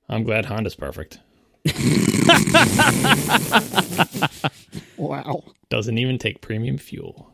I'm glad Honda's perfect. Wow. Doesn't even take premium fuel.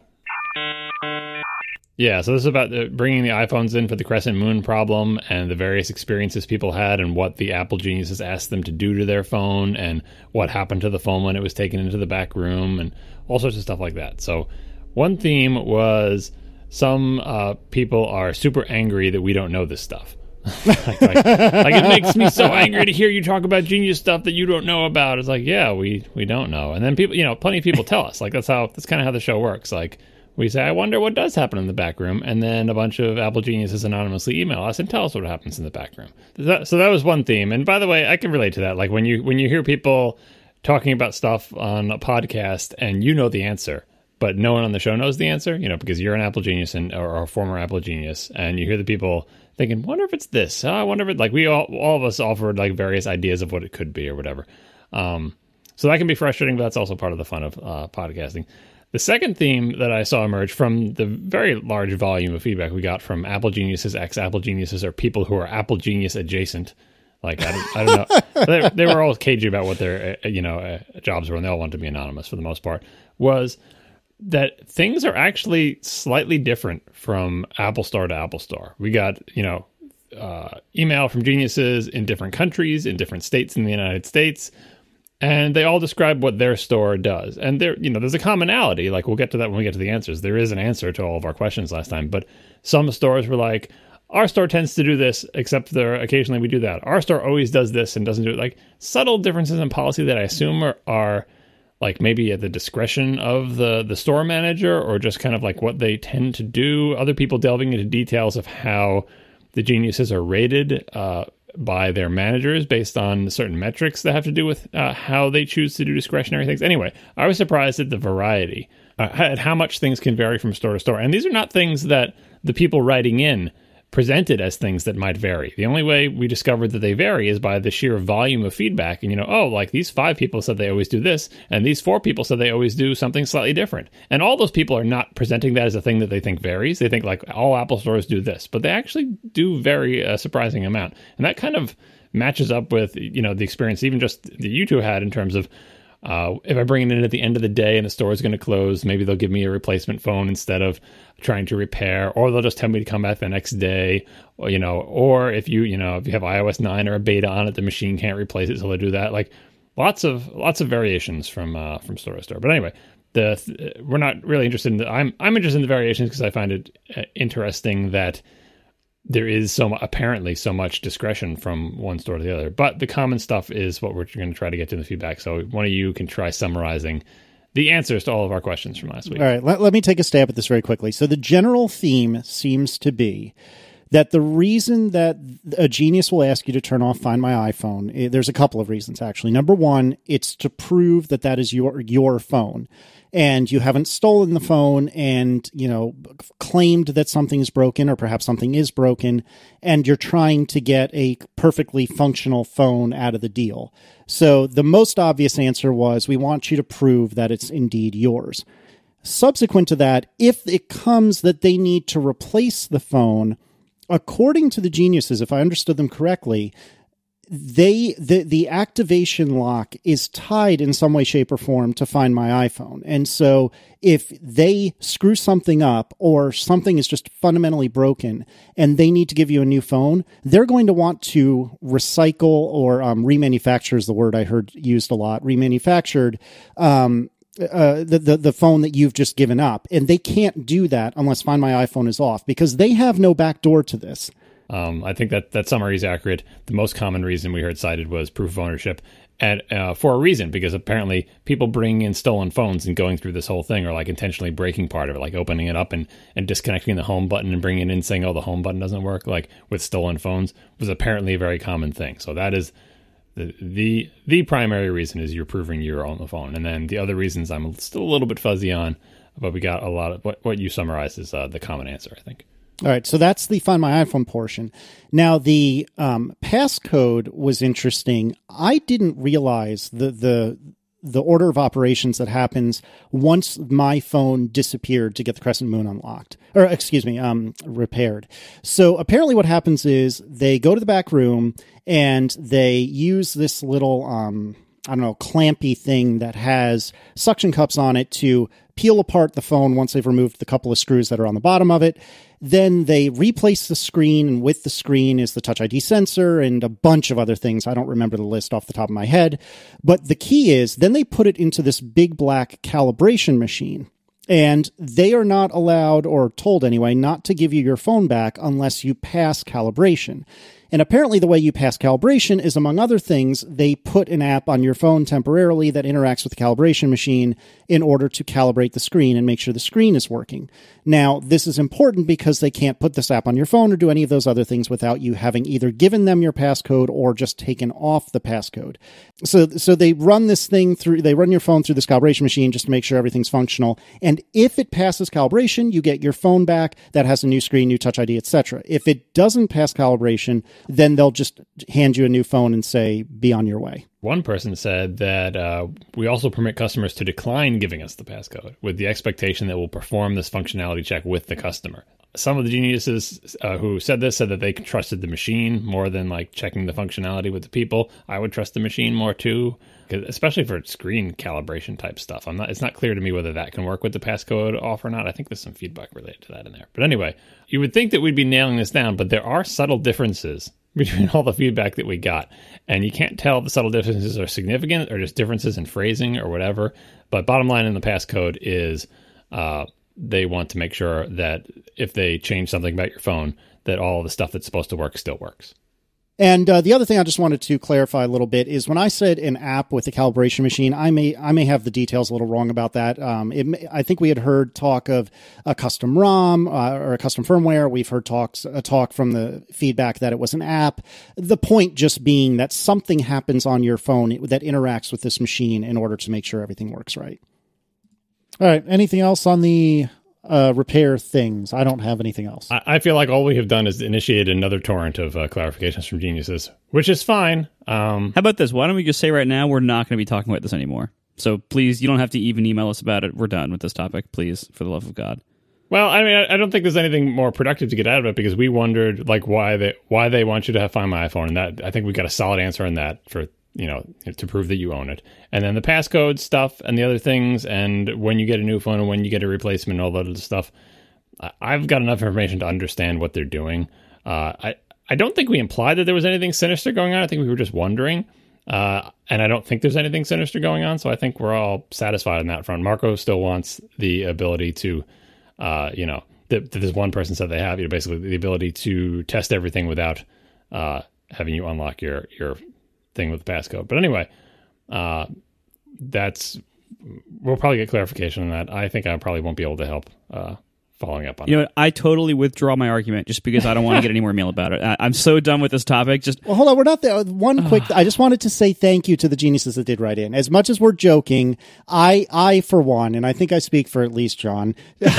Yeah, so this is about bringing the iPhones in for the Crescent Moon problem and the various experiences people had and what the Apple geniuses asked them to do to their phone and what happened to the phone when it was taken into the back room and all sorts of stuff like that. So one theme was some people are super angry that we don't know this stuff. like it makes me so angry to hear you talk about genius stuff that you don't know about. It's like, yeah, we don't know. And then people, plenty of people tell us. Like that's kind of how the show works. Like we say, I wonder what does happen in the back room, and then a bunch of Apple geniuses anonymously email us and tell us what happens in the back room. So that was one theme. And by the way, I can relate to that. Like when you hear people talking about stuff on a podcast and you know the answer, but no one on the show knows the answer, because you're an Apple genius or a former Apple genius, and you hear the people thinking, wonder if it's this. I wonder if it, like we all of us offered like various ideas of what it could be or whatever. So that can be frustrating, but that's also part of the fun of podcasting. The second theme that I saw emerge from the very large volume of feedback we got from Apple geniuses, ex-Apple geniuses, or people who are Apple genius adjacent. Like, I don't know. They were all cagey about what their, jobs were, and they all wanted to be anonymous for the most part, was that things are actually slightly different from Apple Store to Apple Store. We got, email from geniuses in different countries, in different states in the United States, and they all describe what their store does. And there's a commonality. Like, we'll get to that when we get to the answers. There is an answer to all of our questions last time, but some stores were like, our store tends to do this, except occasionally we do that. Our store always does this and doesn't do it. Like, subtle differences in policy that I assume are like maybe at the discretion of the store manager, or just kind of like what they tend to do. Other people delving into details of how the geniuses are rated by their managers based on certain metrics that have to do with how they choose to do discretionary things. Anyway, I was surprised at the variety, at how much things can vary from store to store. And these are not things that the people writing in presented as things that might vary. The only way we discovered that they vary is by the sheer volume of feedback. And, like these 5 people said they always do this, and these 4 people said they always do something slightly different. And all those people are not presenting that as a thing that they think varies. They think like all Apple stores do this, but they actually do vary a surprising amount. And that kind of matches up with, the experience even just that you two had in terms of, if I bring it in at the end of the day and the store is going to close, maybe they'll give me a replacement phone instead of trying to repair, or they'll just tell me to come back the next day, or if you have iOS 9 or a beta on it, the machine can't replace it, so they'll do that. Like lots of variations from store to store. But anyway, we're not really interested in I'm interested in the variations because I find it interesting that there is apparently so much discretion from one store to the other. But the common stuff is what we're going to try to get to in the feedback. So one of you can try summarizing the answers to all of our questions from last week. All right, let me take a stab at this very quickly. So the general theme seems to be that the reason that a genius will ask you to turn off Find My iPhone, there's a couple of reasons, actually. Number one, it's to prove that is your phone. And you haven't stolen the phone and, claimed that something is broken, or perhaps something is broken, and you're trying to get a perfectly functional phone out of the deal. So the most obvious answer was, we want you to prove that it's indeed yours. Subsequent to that, if it comes that they need to replace the phone, according to the geniuses, if I understood them correctly, the activation lock is tied in some way, shape, or form to Find My iPhone. And so if they screw something up or something is just fundamentally broken and they need to give you a new phone, they're going to want to recycle or remanufacture is the word I heard used a lot, remanufactured the phone that you've just given up. And they can't do that unless Find My iPhone is off, because they have no backdoor to this. I think that summary is accurate. The most common reason we heard cited was proof of ownership, and for a reason, because apparently people bringing in stolen phones and going through this whole thing are like intentionally breaking part of it, like opening it up and disconnecting the home button and bringing it in saying, oh, the home button doesn't work, like with stolen phones, was apparently a very common thing. So that is the primary reason, is you're proving you're on the phone. And then the other reasons I'm still a little bit fuzzy on, but we got a lot of what you summarized is the common answer, I think. All right, so that's the Find My iPhone portion. Now, the passcode was interesting. I didn't realize the order of operations that happens once my phone disappeared to get the Crescent Moon unlocked, or excuse me, repaired. So apparently what happens is they go to the back room and they use this little, clampy thing that has suction cups on it to peel apart the phone once they've removed the couple of screws that are on the bottom of it. Then they replace the screen, and with the screen is the Touch ID sensor and a bunch of other things. I don't remember the list off the top of my head. But the key is then they put it into this big black calibration machine. And they are not allowed, or told anyway, not to give you your phone back unless you pass calibration. And apparently the way you pass calibration is, among other things, they put an app on your phone temporarily that interacts with the calibration machine in order to calibrate the screen and make sure the screen is working. Now, this is important because they can't put this app on your phone or do any of those other things without you having either given them your passcode or just taken off the passcode. So they run this thing through, they run your phone through this calibration machine just to make sure everything's functional. And if it passes calibration, you get your phone back that has a new screen, new Touch ID, etc. If it doesn't pass calibration, then they'll just hand you a new phone and say, be on your way. One person said that we also permit customers to decline giving us the passcode with the expectation that we'll perform this functionality check with the customer. Some of the geniuses who said this said that they trusted the machine more than like checking the functionality with the people. I would trust the machine more too, especially for screen calibration type stuff. It's not clear to me whether that can work with the passcode off or not. I think there's some feedback related to that in there. But anyway, you would think that we'd be nailing this down, but there are subtle differences between all the feedback that we got. And you can't tell if the subtle differences are significant or just differences in phrasing or whatever. But bottom line in the passcode is they want to make sure that if they change something about your phone, that all the stuff that's supposed to work still works. And the other thing I just wanted to clarify a little bit is when I said an app with a calibration machine, I may have the details a little wrong about that. I think we had heard talk of a custom ROM or a custom firmware. We've heard talk from the feedback that it was an app. The point just being that something happens on your phone that interacts with this machine in order to make sure everything works right. All right. Anything else on the repair things? I don't have anything else. I feel like all we have done is initiate another torrent of clarifications from geniuses, which is fine. How about this? Why don't we just say right now we're not going to be talking about this anymore? So please, you don't have to even email us about it. We're done with this topic, please, for the love of God. Well, I mean, I don't think there's anything more productive to get out of it because we wondered like why they want you to have Find My iPhone, and that I think we got a solid answer on that for to prove that you own it. And then the passcode stuff and the other things, and when you get a new phone and when you get a replacement and all that other stuff, I've got enough information to understand what they're doing. I don't think we implied that there was anything sinister going on. I think we were just wondering. And I don't think there's anything sinister going on, so I think we're all satisfied on that front. Marco still wants the ability to, there's one person said they have, basically the ability to test everything without having you unlock your thing with the passcode. But anyway, we'll probably get clarification on that. I think I probably won't be able to help following up on it. You know what? I totally withdraw my argument just because I don't want to get any more mail about it. I'm so done with this topic. Well, hold on. We're not there. One quick, I just wanted to say thank you to the geniuses that did write in. As much as we're joking, I for one, and I think I speak for at least John,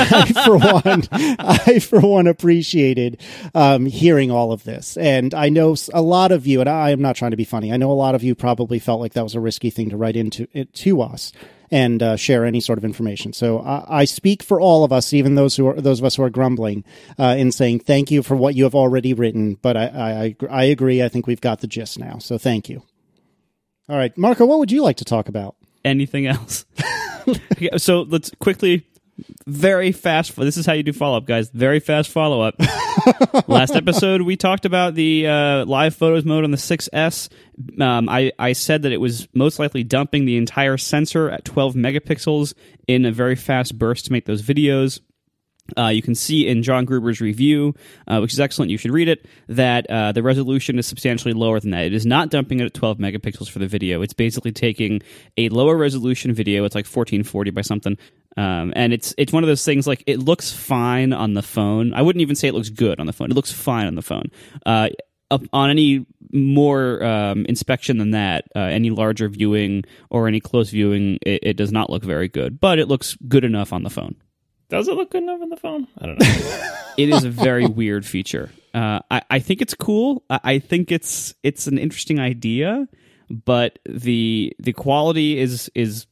I for one appreciated hearing all of this. And I know a lot of you, and I am not trying to be funny, I know a lot of you probably felt like that was a risky thing to write into it to us and share any sort of information. So I speak for all of us, even those of us who are grumbling, in saying thank you for what you have already written. But I agree. I think we've got the gist now. So thank you. All right, Marco, what would you like to talk about? Anything else? So let's quickly, very fast. This is how you do follow-up, guys. Very fast follow-up. Last episode, we talked about the live photos mode on the 6S. I said that it was most likely dumping the entire sensor at 12 megapixels in a very fast burst to make those videos. You can see in John Gruber's review, which is excellent, you should read it, that the resolution is substantially lower than that. It is not dumping it at 12 megapixels for the video. It's basically taking a lower resolution video. It's like 1440 by something. And it's one of those things, like, it looks fine on the phone. I wouldn't even say it looks good on the phone. It looks fine on the phone. On any more inspection than that, any larger viewing or any close viewing, it does not look very good. But it looks good enough on the phone. Does it look good enough on the phone? I don't know. It is a very weird feature. I think it's cool. I think it's an interesting idea, but the quality is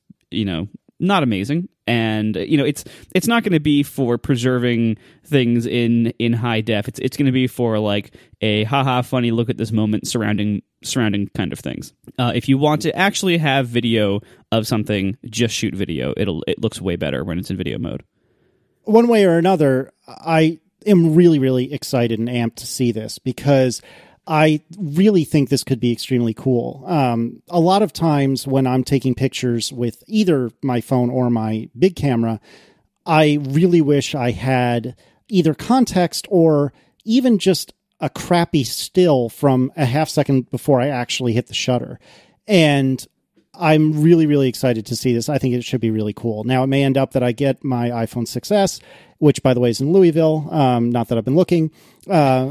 not amazing. And it's not going to be for preserving things in high def. It's going to be for like a haha funny look at this moment surrounding kind of things. If you want to actually have video of something, just shoot video. It looks way better when it's in video mode. One way or another, I am really, really excited and amped to see this because I really think this could be extremely cool. A lot of times when I'm taking pictures with either my phone or my big camera, I really wish I had either context or even just a crappy still from a half second before I actually hit the shutter. And I'm really, really excited to see this. I think it should be really cool. Now, it may end up that I get my iPhone 6S, which, by the way, is in Louisville. Not that I've been looking. I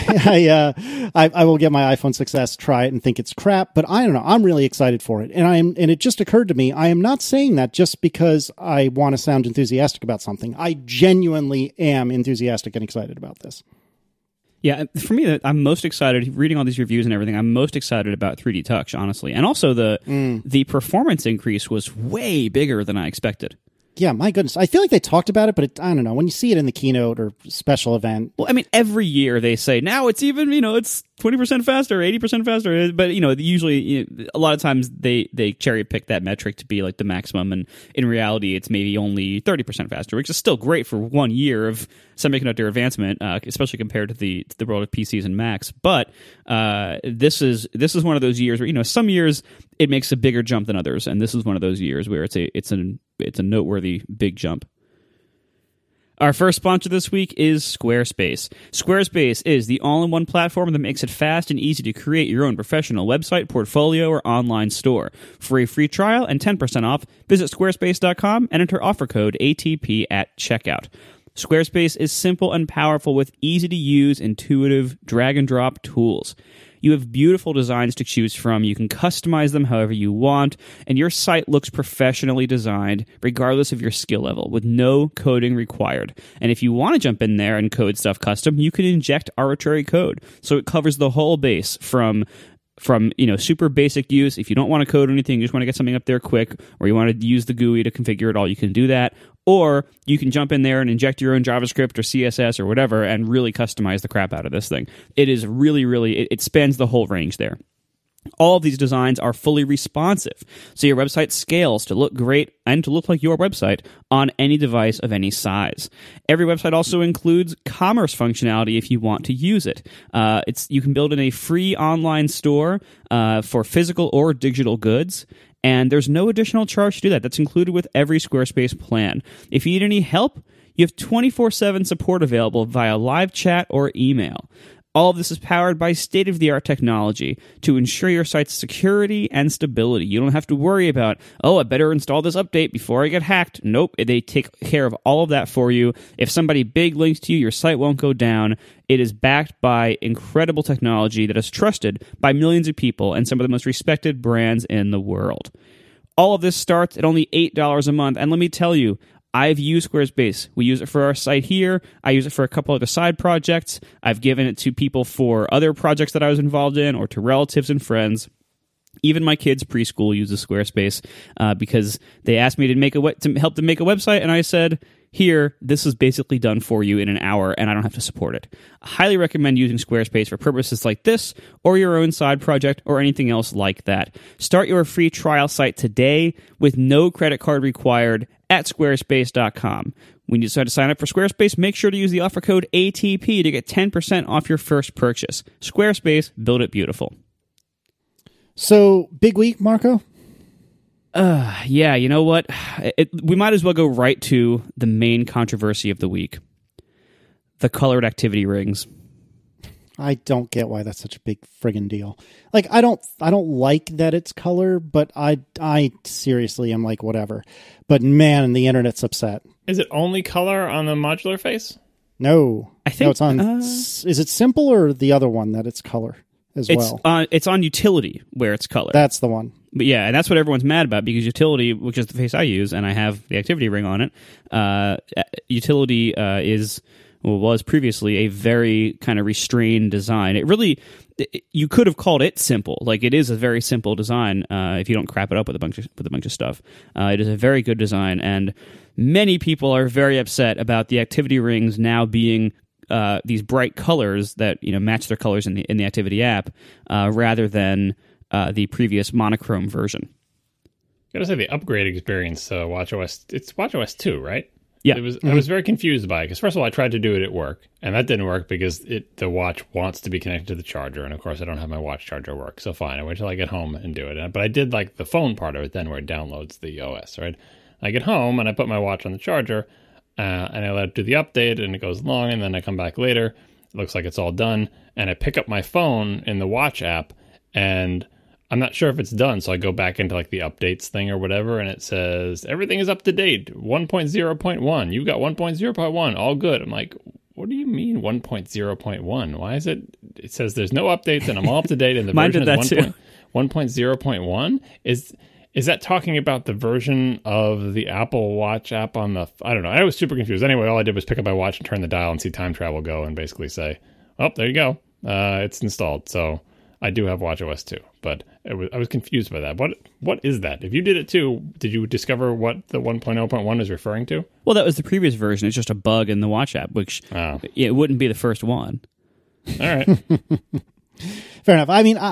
will get my iPhone 6S, try it, and think it's crap. But I don't know. I'm really excited for it. And it just occurred to me, I am not saying that just because I want to sound enthusiastic about something. I genuinely am enthusiastic and excited about this. Yeah, for me, I'm most excited, reading all these reviews and everything, I'm most excited about 3D Touch, honestly. And also the performance increase was way bigger than I expected. Yeah, my goodness. I feel like they talked about it, but I don't know. When you see it in the keynote or special event. Well, I mean, every year they say, now it's even, it's 20% faster, 80% faster. But, usually, a lot of times they cherry pick that metric to be like the maximum. And in reality, it's maybe only 30% faster, which is still great for 1 year of semiconductor advancement, especially compared to the world of PCs and Macs. But this is one of those years where, some years it makes a bigger jump than others. And this is one of those years where it's a noteworthy big jump. Our first sponsor this week is Squarespace. Squarespace is the all-in-one platform that makes it fast and easy to create your own professional website, portfolio, or online store. For a free trial and 10% off, visit squarespace.com and enter offer code ATP at checkout. Squarespace is simple and powerful with easy-to-use, intuitive, drag-and-drop tools. You have beautiful designs to choose from. You can customize them however you want, and your site looks professionally designed, regardless of your skill level, with no coding required. And if you want to jump in there and code stuff custom, you can inject arbitrary code. So it covers the whole base from super basic use. If you don't want to code anything, you just want to get something up there quick, or you want to use the GUI to configure it all, you can do that. Or you can jump in there and inject your own JavaScript or CSS or whatever and really customize the crap out of this thing. It is really, really, it spans the whole range there. All of these designs are fully responsive, so your website scales to look great and to look like your website on any device of any size. Every website also includes commerce functionality if you want to use it. You can build in a free online store for physical or digital goods, and there's no additional charge to do that. That's included with every Squarespace plan. If you need any help, you have 24/7 support available via live chat or email. All of this is powered by state-of-the-art technology to ensure your site's security and stability. You don't have to worry about, I better install this update before I get hacked. Nope, they take care of all of that for you. If somebody big links to you, your site won't go down. It is backed by incredible technology that is trusted by millions of people and some of the most respected brands in the world. All of this starts at only $8 a month, and let me tell you, I've used Squarespace. We use it for our site here. I use it for a couple other side projects. I've given it to people for other projects that I was involved in or to relatives and friends. Even my kids' preschool uses Squarespace because they asked me to help them make a website, and I said, here, this is basically done for you in an hour, and I don't have to support it. I highly recommend using Squarespace for purposes like this, or your own side project, or anything else like that. Start your free trial site today with no credit card required at squarespace.com. When you decide to sign up for Squarespace, make sure to use the offer code ATP to get 10% off your first purchase. Squarespace, build it beautiful. So, big week, Marco? Yeah, you know what? We might as well go right to the main controversy of the week. The colored activity rings. I don't get why that's such a big friggin' deal. Like, I don't like that it's color, but I seriously am like, whatever. But man, the internet's upset. Is it only color on the modular face? No. I think it's on. Is it simple or the other one that it's color as well? It's on utility where it's color. That's the one. But yeah, and that's what everyone's mad about because utility, which is the face I use, and I have the activity ring on it. Utility is was previously a very kind of restrained design. You could have called it simple. Like, it is a very simple design if you don't crap it up with a bunch of stuff. It is a very good design, and many people are very upset about the activity rings now being these bright colors that match their colors in the activity app rather than the previous monochrome version. I gotta say, the upgrade experience, WatchOS, it's WatchOS 2, right? Yeah. I was very confused by it, because first of all, I tried to do it at work, and that didn't work because the watch wants to be connected to the charger, and of course I don't have my watch charger work, so fine, I wait till I get home and do it. But I did like the phone part of it then, where it downloads the OS, right? I get home, and I put my watch on the charger, and I let it do the update, and it goes long, and then I come back later, it looks like it's all done, and I pick up my phone in the watch app, and I'm not sure if it's done, so I go back into like the updates thing or whatever, and it says, everything is up to date, 1.0.1. You've got 1.0.1, all good. I'm like, what do you mean 1.0.1? Why is it? It says there's no updates, and I'm all up to date, and the Mine version did is that too. 1.0.1? Is that talking about the version of the Apple Watch app on the... I don't know. I was super confused. Anyway, all I did was pick up my watch and turn the dial and see time travel go and basically say, oh, there you go. It's installed. So I do have WatchOS 2, but I was confused by that. What is that? If you did it too, did you discover what the 1.0.1 is referring to? Well, that was the previous version. It's just a bug in the watch app, which it wouldn't be the first one. All right. Fair enough. I mean,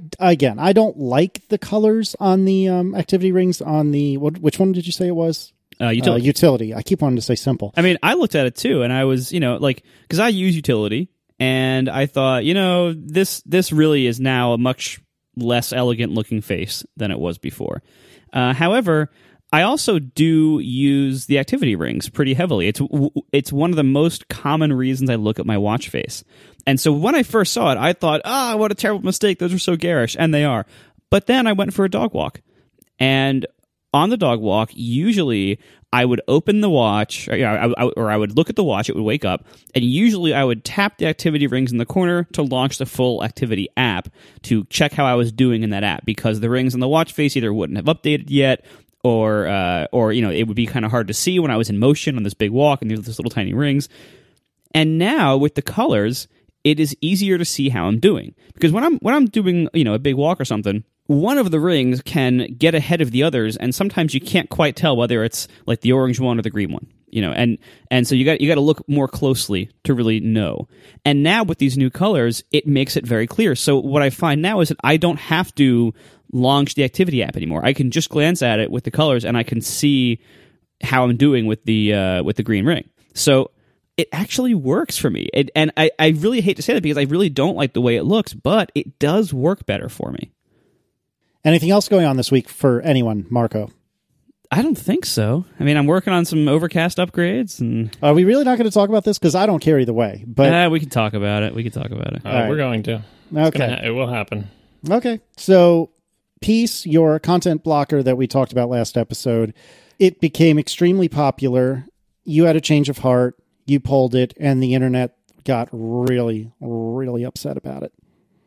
I don't like the colors on the activity rings on the... Which one did you say it was? Utility. Utility. I keep wanting to say simple. I mean, I looked at it too, and I was, because I use utility, and I thought, this really is now a much less elegant looking face than it was before. However, I also do use the activity rings pretty heavily. It's one of the most common reasons I look at my watch face. And so when I first saw it, I thought, what a terrible mistake. Those are so garish. And they are. But then I went for a dog walk. And on the dog walk, usually I would open the watch, or I would look at the watch, it would wake up, and usually I would tap the activity rings in the corner to launch the full activity app to check how I was doing in that app, because the rings on the watch face either wouldn't have updated yet, or it would be kind of hard to see when I was in motion on this big walk and these little tiny rings. And now with the colors, it is easier to see how I'm doing, because when I'm doing a big walk or something, one of the rings can get ahead of the others, and sometimes you can't quite tell whether it's like the orange one or the green one, and so you got to look more closely to really know. And now with these new colors, it makes it very clear. So what I find now is that I don't have to launch the activity app anymore. I can just glance at it with the colors, and I can see how I'm doing with the green ring. So it actually works for me. And I really hate to say that, because I really don't like the way it looks, but it does work better for me. Anything else going on this week for anyone, Marco? I don't think so. I mean, I'm working on some Overcast upgrades. And Are we really not going to talk about this? Because I don't care either way. But we can talk about it. Right. We're going to. Okay. It will happen. Okay. So, Peace, your content blocker that we talked about last episode, it became extremely popular. You had a change of heart. You pulled it, and the internet got really, really upset about it.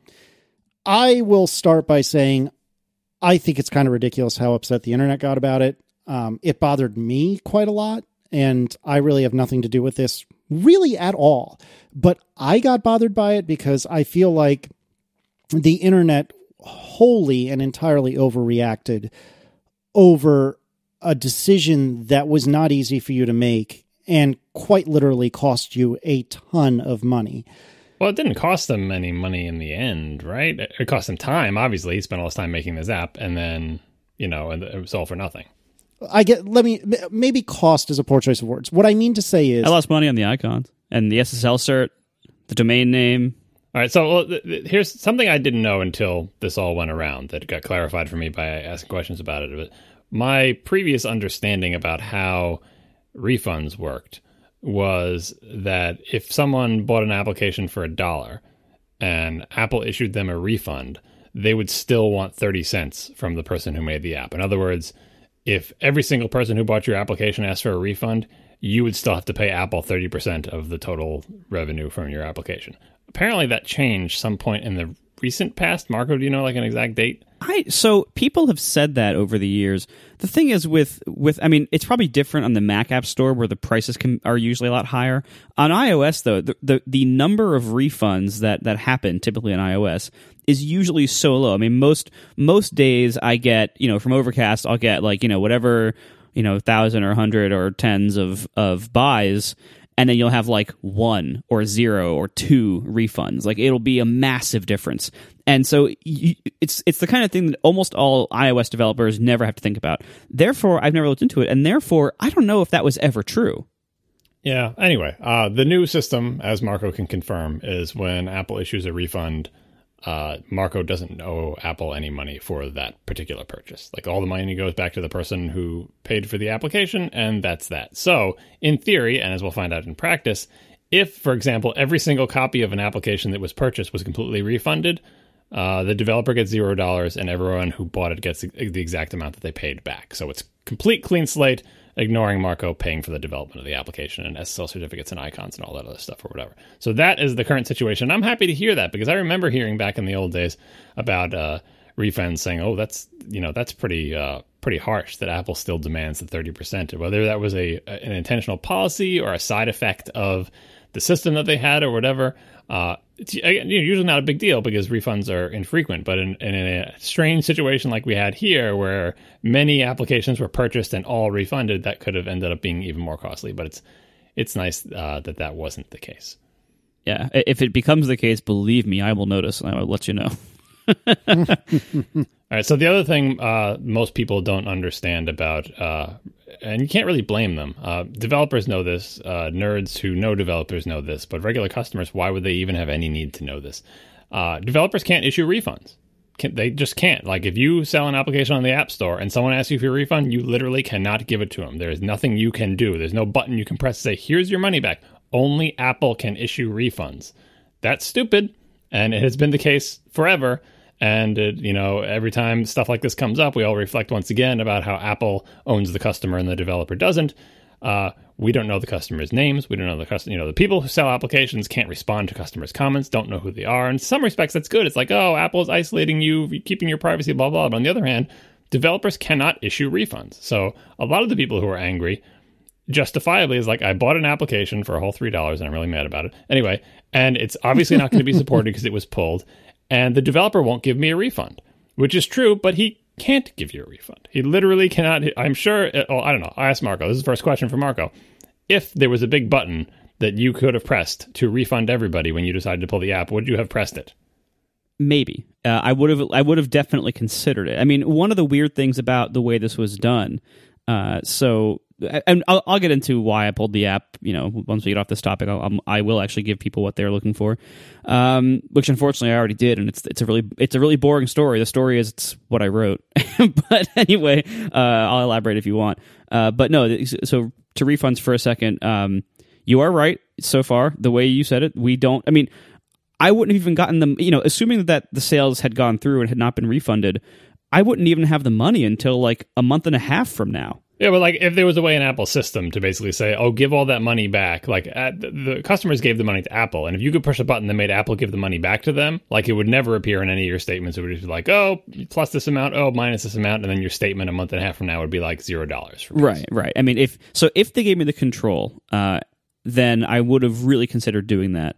I will start by saying I think it's kind of ridiculous how upset the internet got about it. It bothered me quite a lot, and I really have nothing to do with this really at all. But I got bothered by it because I feel like the internet wholly and entirely overreacted over a decision that was not easy for you to make and quite literally cost you a ton of money. Well, it didn't cost them any money in the end, right? It cost them time, obviously. He spent all his time making this app, and then, and it was all for nothing. Maybe cost is a poor choice of words. What I mean to say is... I lost money on the icons and the SSL cert, the domain name. All right, so here's something I didn't know until this all went around that got clarified for me by asking questions about it. But my previous understanding about how refunds worked was that if someone bought an application for $1 and Apple issued them a refund, they would still want 30 cents from the person who made the app. In other words, if every single person who bought your application asked for a refund, you would still have to pay Apple 30% of the total revenue from your application. Apparently that changed some point in the recent past? Marco, do you know like an exact date? So people have said that over the years. The thing is with I mean, it's probably different on the Mac App Store where the prices are usually a lot higher. On iOS, though, the number of refunds that happen typically on iOS is usually so low. I mean, most days I get, from Overcast, I'll get like, whatever, 1,000 or 100 or tens of buys. And then you'll have like 1 or 0 or 2 refunds. Like it'll be a massive difference. And so it's the kind of thing that almost all iOS developers never have to think about. Therefore, I've never looked into it. And therefore, I don't know if that was ever true. Yeah. Anyway, the new system, as Marco can confirm, is when Apple issues a refund, Marco doesn't owe Apple any money for that particular purchase. Like all the money goes back to the person who paid for the application, and that's that. So in theory, and as we'll find out in practice, if, for example, every single copy of an application that was purchased was completely refunded, the developer gets $0 and everyone who bought it gets the exact amount that they paid back. So it's complete clean slate, ignoring Marco paying for the development of the application and SSL certificates and icons and all that other stuff or whatever. So that is the current situation. I'm happy to hear that because I remember hearing back in the old days about refunds saying, oh, that's pretty harsh that Apple still demands the 30%, whether that was an intentional policy or a side effect of the system that they had or whatever. It's usually not a big deal because refunds are infrequent, but in a strange situation like we had here where many applications were purchased and all refunded, that could have ended up being even more costly. But it's nice that wasn't the case. Yeah, if it becomes the case, believe me, I will notice and I will let you know. All right, so the other thing most people don't understand about, and you can't really blame them, developers know this, nerds who know developers know this, but regular customers, why would they even have any need to know this? Developers can't issue refunds. They just can't. Like if you sell an application on the App Store and someone asks you for a refund, you literally cannot give it to them. There is nothing you can do. There's no button you can press to say, here's your money back. Only Apple can issue refunds. That's stupid, and it has been the case forever. And, every time stuff like this comes up, we all reflect once again about how Apple owns the customer and the developer doesn't. We don't know the customers' names. We don't know the customer. The people who sell applications can't respond to customers' comments, don't know who they are. In some respects, that's good. It's like, oh, Apple's isolating you, keeping your privacy, blah, blah. But on the other hand, developers cannot issue refunds. So a lot of the people who are angry, justifiably, is like, I bought an application for a whole $3 and I'm really mad about it. Anyway, and it's obviously not going to be supported because it was pulled. And the developer won't give me a refund, which is true, but he can't give you a refund. He literally cannot. I'm sure. I don't know. I asked Marco. This is the first question for Marco. If there was a big button that you could have pressed to refund everybody when you decided to pull the app, would you have pressed it? Maybe. I would have definitely considered it. I mean, one of the weird things about the way this was done, and I'll get into why I pulled the app. Once we get off this topic, I will actually give people what they're looking for, which unfortunately I already did, and it's a really boring story. The story is it's what I wrote, but anyway, I'll elaborate if you want. But no, so to refunds for a second, you are right so far. The way you said it, we don't. I mean, I wouldn't have even gotten them. Assuming that the sales had gone through and had not been refunded, I wouldn't even have the money until like a month and a half from now. Yeah, but like if there was a way in Apple's system to basically say, oh, give all that money back, like the customers gave the money to Apple. And if you could push a button that made Apple give the money back to them, like it would never appear in any of your statements. It would just be like, oh, plus this amount, oh, minus this amount. And then your statement a month and a half from now would be like $0. Right. I mean, if they gave me the control, then I would have really considered doing that.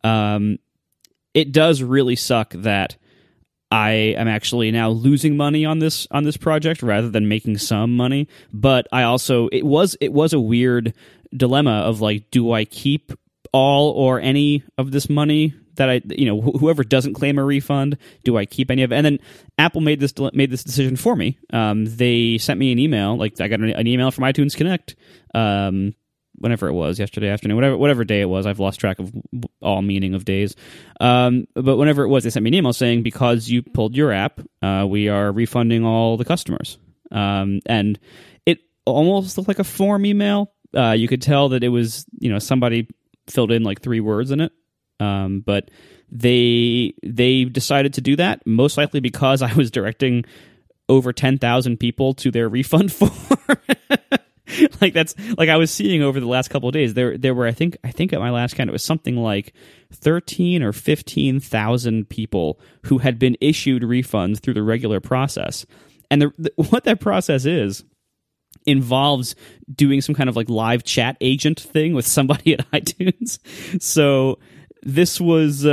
It does really suck that I am actually now losing money on this project rather than making some money. But I also it was a weird dilemma of like, do I keep all or any of this money that I whoever doesn't claim a refund, do I keep any of it? And then Apple made this decision for me. They sent me an email. Like I got an email from iTunes Connect. Whenever it was, yesterday afternoon, whatever day it was, I've lost track of all meaning of days. But whenever it was, they sent me an email saying, because you pulled your app, we are refunding all the customers. And it almost looked like a form email. You could tell that it was, somebody filled in like 3 words in it. But they decided to do that, most likely because I was directing over 10,000 people to their refund form. Like that's like I was seeing over the last couple of days. There were I think at my last count it was something like 13 or 15,000 people who had been issued refunds through the regular process. And what that process involves doing some kind of like live chat agent thing with somebody at iTunes. So this was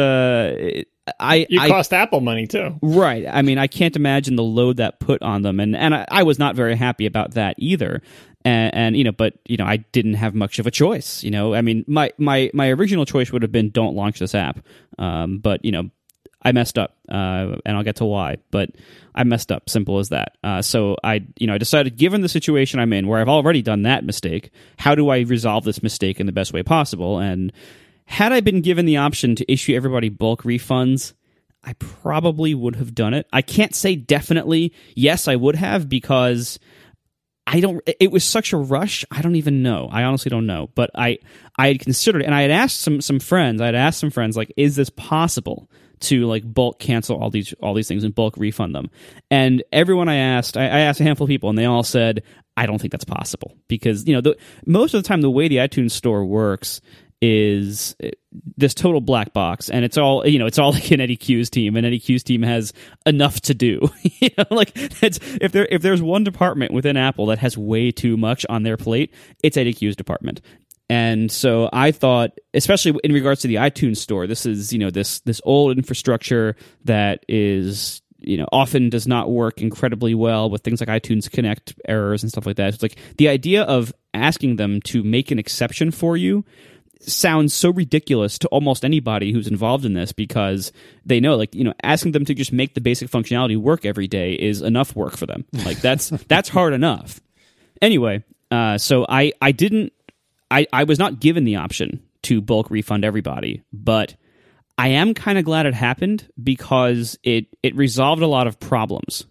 cost Apple money too, right? I mean, I can't imagine the load that put on them, and I was not very happy about that either. And but I didn't have much of a choice. I mean, my original choice would have been don't launch this app, but I messed up, and I'll get to why. But I messed up, simple as that. So I decided, given the situation I'm in, where I've already done that mistake, how do I resolve this mistake in the best way possible? And had I been given the option to issue everybody bulk refunds, I probably would have done it. I can't say definitely yes, I would have, because it was such a rush. I don't even know. I honestly don't know. But I had considered it, and I had asked some friends. I had asked some friends, like, is this possible to like bulk cancel all these things and bulk refund them? And everyone I asked a handful of people, and they all said, I don't think that's possible, because most of the time the way the iTunes Store works is this total black box, and it's all like an Eddie Q's team, and Eddie Q's team has enough to do. Like if there's one department within Apple that has way too much on their plate, it's Eddie Q's department. And so I thought, especially in regards to the iTunes Store, this is this old infrastructure that is often does not work incredibly well with things like iTunes Connect errors and stuff like that. It's like the idea of asking them to make an exception for you sounds so ridiculous to almost anybody who's involved in this, because they know, asking them to just make the basic functionality work every day is enough work for them. Like that's hard enough. Anyway, so I was not given the option to bulk refund everybody, but I am kind of glad it happened, because it resolved a lot of problems.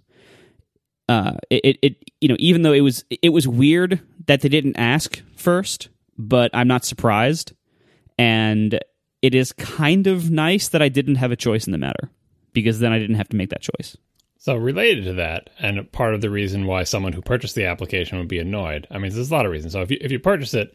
Even though it was weird that they didn't ask first, but I'm not surprised. And it is kind of nice that I didn't have a choice in the matter, because then I didn't have to make that choice. So related to that, and part of the reason why someone who purchased the application would be annoyed, I mean, there's a lot of reasons. So if you purchase it,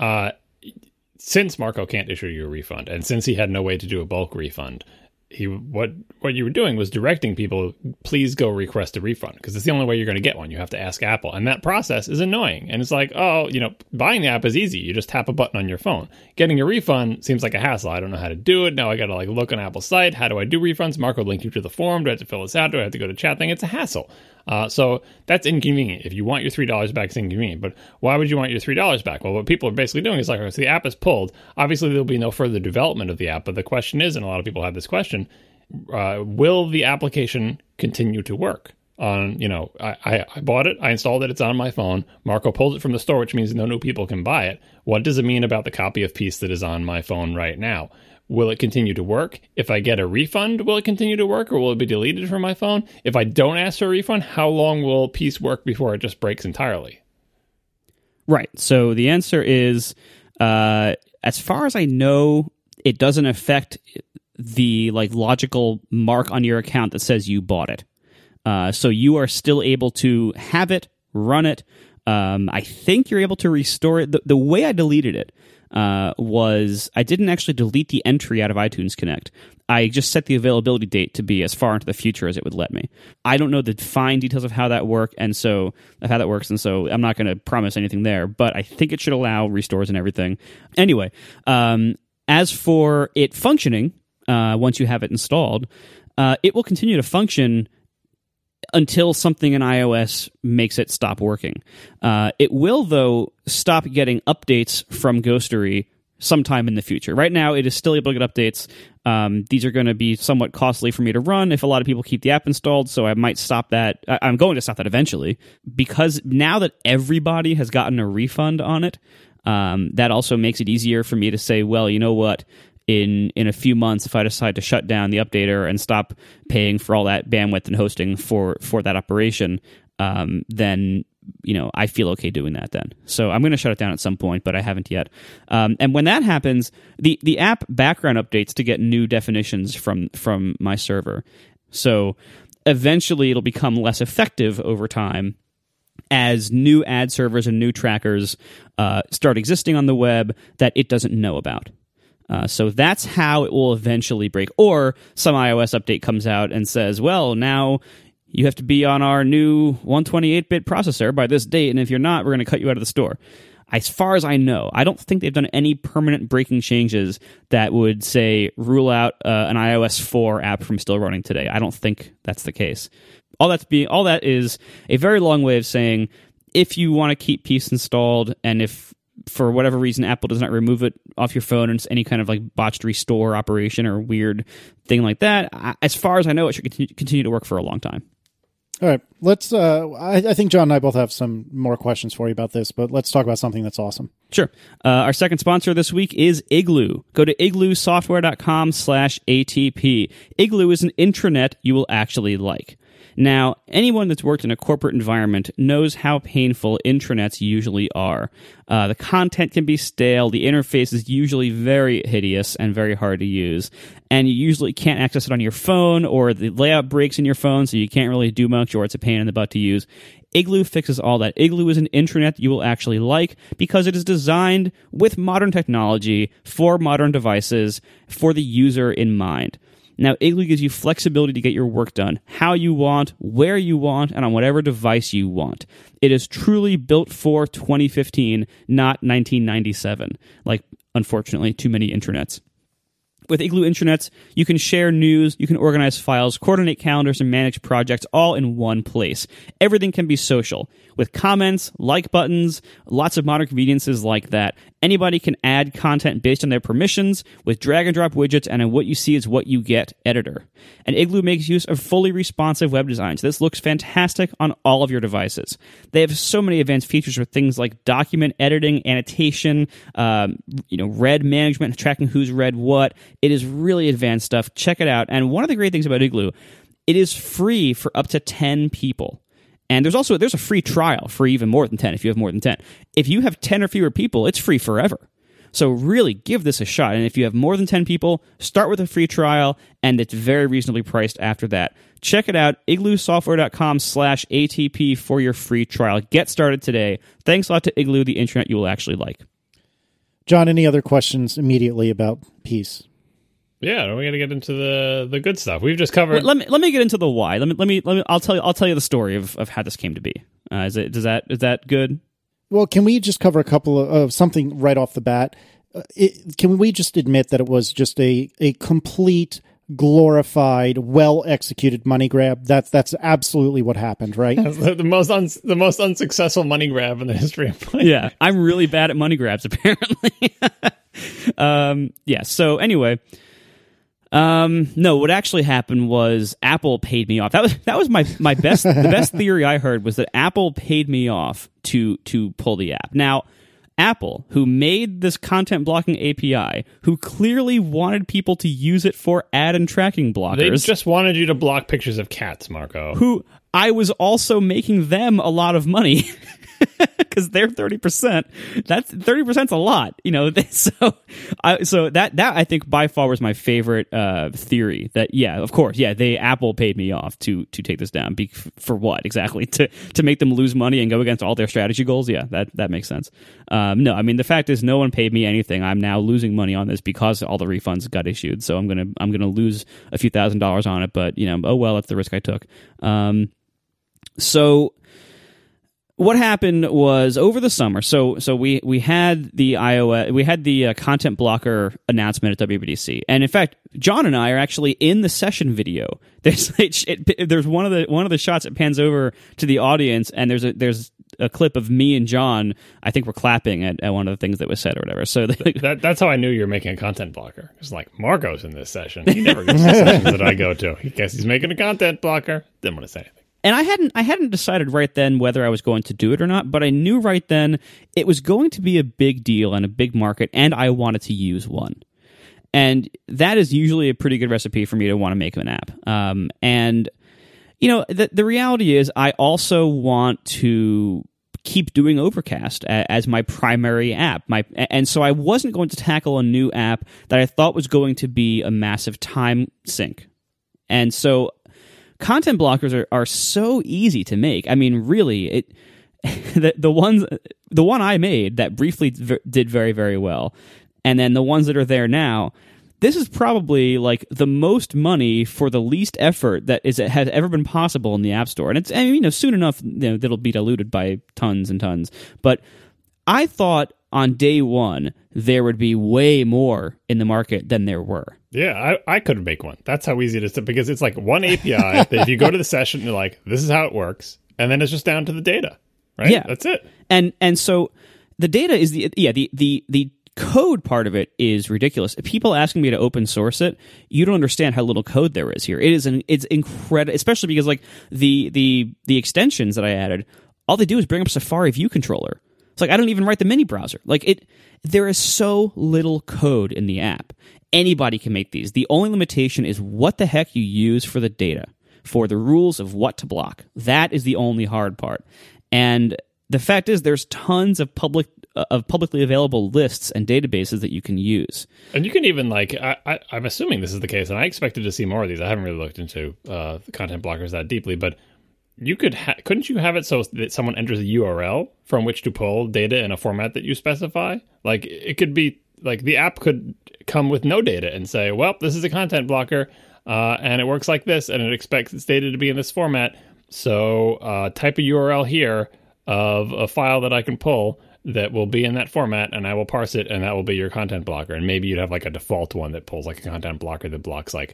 since Marco can't issue you a refund, and since he had no way to do a bulk refund, what you were doing was directing people, please go request a refund, because it's the only way you're going to get one. You have to ask Apple, and that process is annoying. And it's like, buying the app is easy. You just tap a button on your phone. Getting a refund seems like a hassle. I don't know how to do it. Now I got to look on Apple's site. How do I do refunds? Marco linked you to the form. Do I have to fill this out? Do I have to go to chat thing? It's a hassle. So that's inconvenient. If you want your $3 back, it's inconvenient. But why would you want your $3 back? Well, what people are basically doing is so the app is pulled. Obviously, there'll be no further development of the app. But the question is, and a lot of people have this question, will the application continue to work? I bought it. I installed it. It's on my phone. Marco pulls it from the store, which means no new people can buy it. What does it mean about the copy of Peace that is on my phone right now? Will it continue to work? If I get a refund, will it continue to work, or will it be deleted from my phone? If I don't ask for a refund, how long will Peace work before it just breaks entirely? Right. So the answer is, as far as I know, it doesn't affect the logical mark on your account that says you bought it. So you are still able to have it, run it. I think you're able to restore it. The way I deleted it was I didn't actually delete the entry out of iTunes Connect. I just set the availability date to be as far into the future as it would let me. I don't know the fine details of how that works, and so I'm not going to promise anything there, but I think it should allow restores and everything. Anyway, as for it functioning, once you have it installed, it will continue to function until something in iOS makes it stop working. It will, though, stop getting updates from Ghostery sometime in the future. Right now, it is still able to get updates. These are going to be somewhat costly for me to run if a lot of people keep the app installed, so I might stop that. I'm going to stop that eventually, because now that everybody has gotten a refund on it, that also makes it easier for me to say, well, you know what? In a few months, if I decide to shut down the updater and stop paying for all that bandwidth and hosting for that operation, then I feel okay doing that then. So I'm going to shut it down at some point, but I haven't yet. And when that happens, the app background updates to get new definitions from my server. So eventually it'll become less effective over time, as new ad servers and new trackers start existing on the web that it doesn't know about. So that's how it will eventually break. Or some iOS update comes out and says, well, now you have to be on our new 128-bit processor by this date, and if you're not, we're going to cut you out of the store. As far as I know, I don't think they've done any permanent breaking changes that would, say, rule out an iOS 4 app from still running today. I don't think that's the case. All that is a very long way of saying, if you want to keep Peace installed, and if for whatever reason Apple does not remove it off your phone and it's any kind of like botched restore operation or weird thing like that, as far as I know, it should continue to work for a long time. All right, let's. I think John and I both have some more questions for you about this, but let's talk about something that's awesome. Sure. Our second sponsor this week is Igloo. Go to igloosoftware.com/ATP. Igloo is an intranet you will actually like. Now, anyone that's worked in a corporate environment knows how painful intranets usually are. The content can be stale, the interface is usually very hideous and very hard to use, and you usually can't access it on your phone, or the layout breaks in your phone, so you can't really do much, or it's a pain in the butt to use. Igloo fixes all that. Igloo is an intranet you will actually like because it is designed with modern technology for modern devices for the user in mind. Now, Igloo gives you flexibility to get your work done how you want, where you want, and on whatever device you want. It is truly built for 2015, not 1997, like, unfortunately, too many intranets. With Igloo intranets, you can share news, you can organize files, coordinate calendars, and manage projects all in one place. Everything can be social, with comments, like buttons, lots of modern conveniences like that. Anybody can add content based on their permissions with drag-and-drop widgets, and what you see is what you get editor. And Igloo makes use of fully responsive web design, so this looks fantastic on all of your devices. They have so many advanced features with things like document editing, annotation, read management, tracking who's read what. It is really advanced stuff. Check it out. And one of the great things about Igloo, it is free for up to 10 people. And there's a free trial for even more than 10 if you have more than 10. If you have 10 or fewer people, it's free forever. So really give this a shot. And if you have more than 10 people, start with a free trial, and it's very reasonably priced after that. Check it out, igloosoftware.com/ATP for your free trial. Get started today. Thanks a lot to Igloo, the internet you will actually like. John, any other questions immediately about Peace? Yeah, we got to get into the good stuff. We've just covered. Let me get into the why. Let me. I'll tell you the story of how this came to be. Is that good? Well, can we just cover a couple of something right off the bat? Can we just admit that it was just a complete, glorified, well-executed money grab? That's absolutely what happened, right? the most unsuccessful money grab in the history of money. Yeah, I'm really bad at money grabs, apparently. Yeah. So anyway. No, what actually happened was Apple paid me off. That was my best. The best theory I heard was that Apple paid me off to pull the app. Now, Apple, who made this content blocking API, who clearly wanted people to use it for ad and tracking blockers. They just wanted you to block pictures of cats, Marco. Who I was also making them a lot of money. Because they're 30%. That's 30%'s a lot, So that I think by far was my favorite theory. That of course, Apple paid me off to take this down. For what exactly? To make them lose money and go against all their strategy goals. Yeah, that makes sense. No, I mean the fact is no one paid me anything. I'm now losing money on this because all the refunds got issued. So I'm gonna lose a few $1,000s on it. But oh well, that's the risk I took. So. What happened was over the summer. So we had the iOS, we had the content blocker announcement at WWDC, and in fact, John and I are actually in the session video. There's one of the shots that pans over to the audience, and there's a clip of me and John. I think we're clapping at one of the things that was said or whatever. So that's how I knew you were making a content blocker. It's like Marco's in this session. He never goes to the sessions that I go to. He guess he's making a content blocker. Didn't want to say anything. And I hadn't decided right then whether I was going to do it or not, but I knew right then it was going to be a big deal and a big market, and I wanted to use one. And that is usually a pretty good recipe for me to want to make an app. And the reality is I also want to keep doing Overcast as my primary app. And so I wasn't going to tackle a new app that I thought was going to be a massive time sink. And so content blockers are so easy to make. I mean, really, the one I made that briefly did very, very well, and then the ones that are there now, this is probably like the most money for the least effort that has ever been possible in the App Store. And soon enough, that'll be diluted by tons and tons. But I thought on day one there would be way more in the market than there were. Yeah, I could make one. That's how easy it is because it's like one API that if you go to the session, you're like, this is how it works, and then it's just down to the data, right? Yeah, that's it. And so the data is the code part of it is ridiculous. People asking me to open source it, you don't understand how little code there is here. It's incredible, especially because like the extensions that I added, all they do is bring up Safari View Controller. It's like I don't even write the mini browser. There is so little code in the app. Anybody can make these. The only limitation is what the heck you use for the data, for the rules of what to block. That is the only hard part. And the fact is there's tons of publicly available lists and databases that you can use. And you can even I'm assuming this is the case, and I expected to see more of these. I haven't really looked into content blockers that deeply, but you couldn't you have it so that someone enters a URL from which to pull data in a format that you specify? Like it could be like the app could come with no data and say, well, this is a content blocker, and it works like this, and it expects its data to be in this format. So type a URL here of a file that I can pull that will be in that format, and I will parse it, and that will be your content blocker. And maybe you'd have like a default one that pulls like a content blocker that blocks like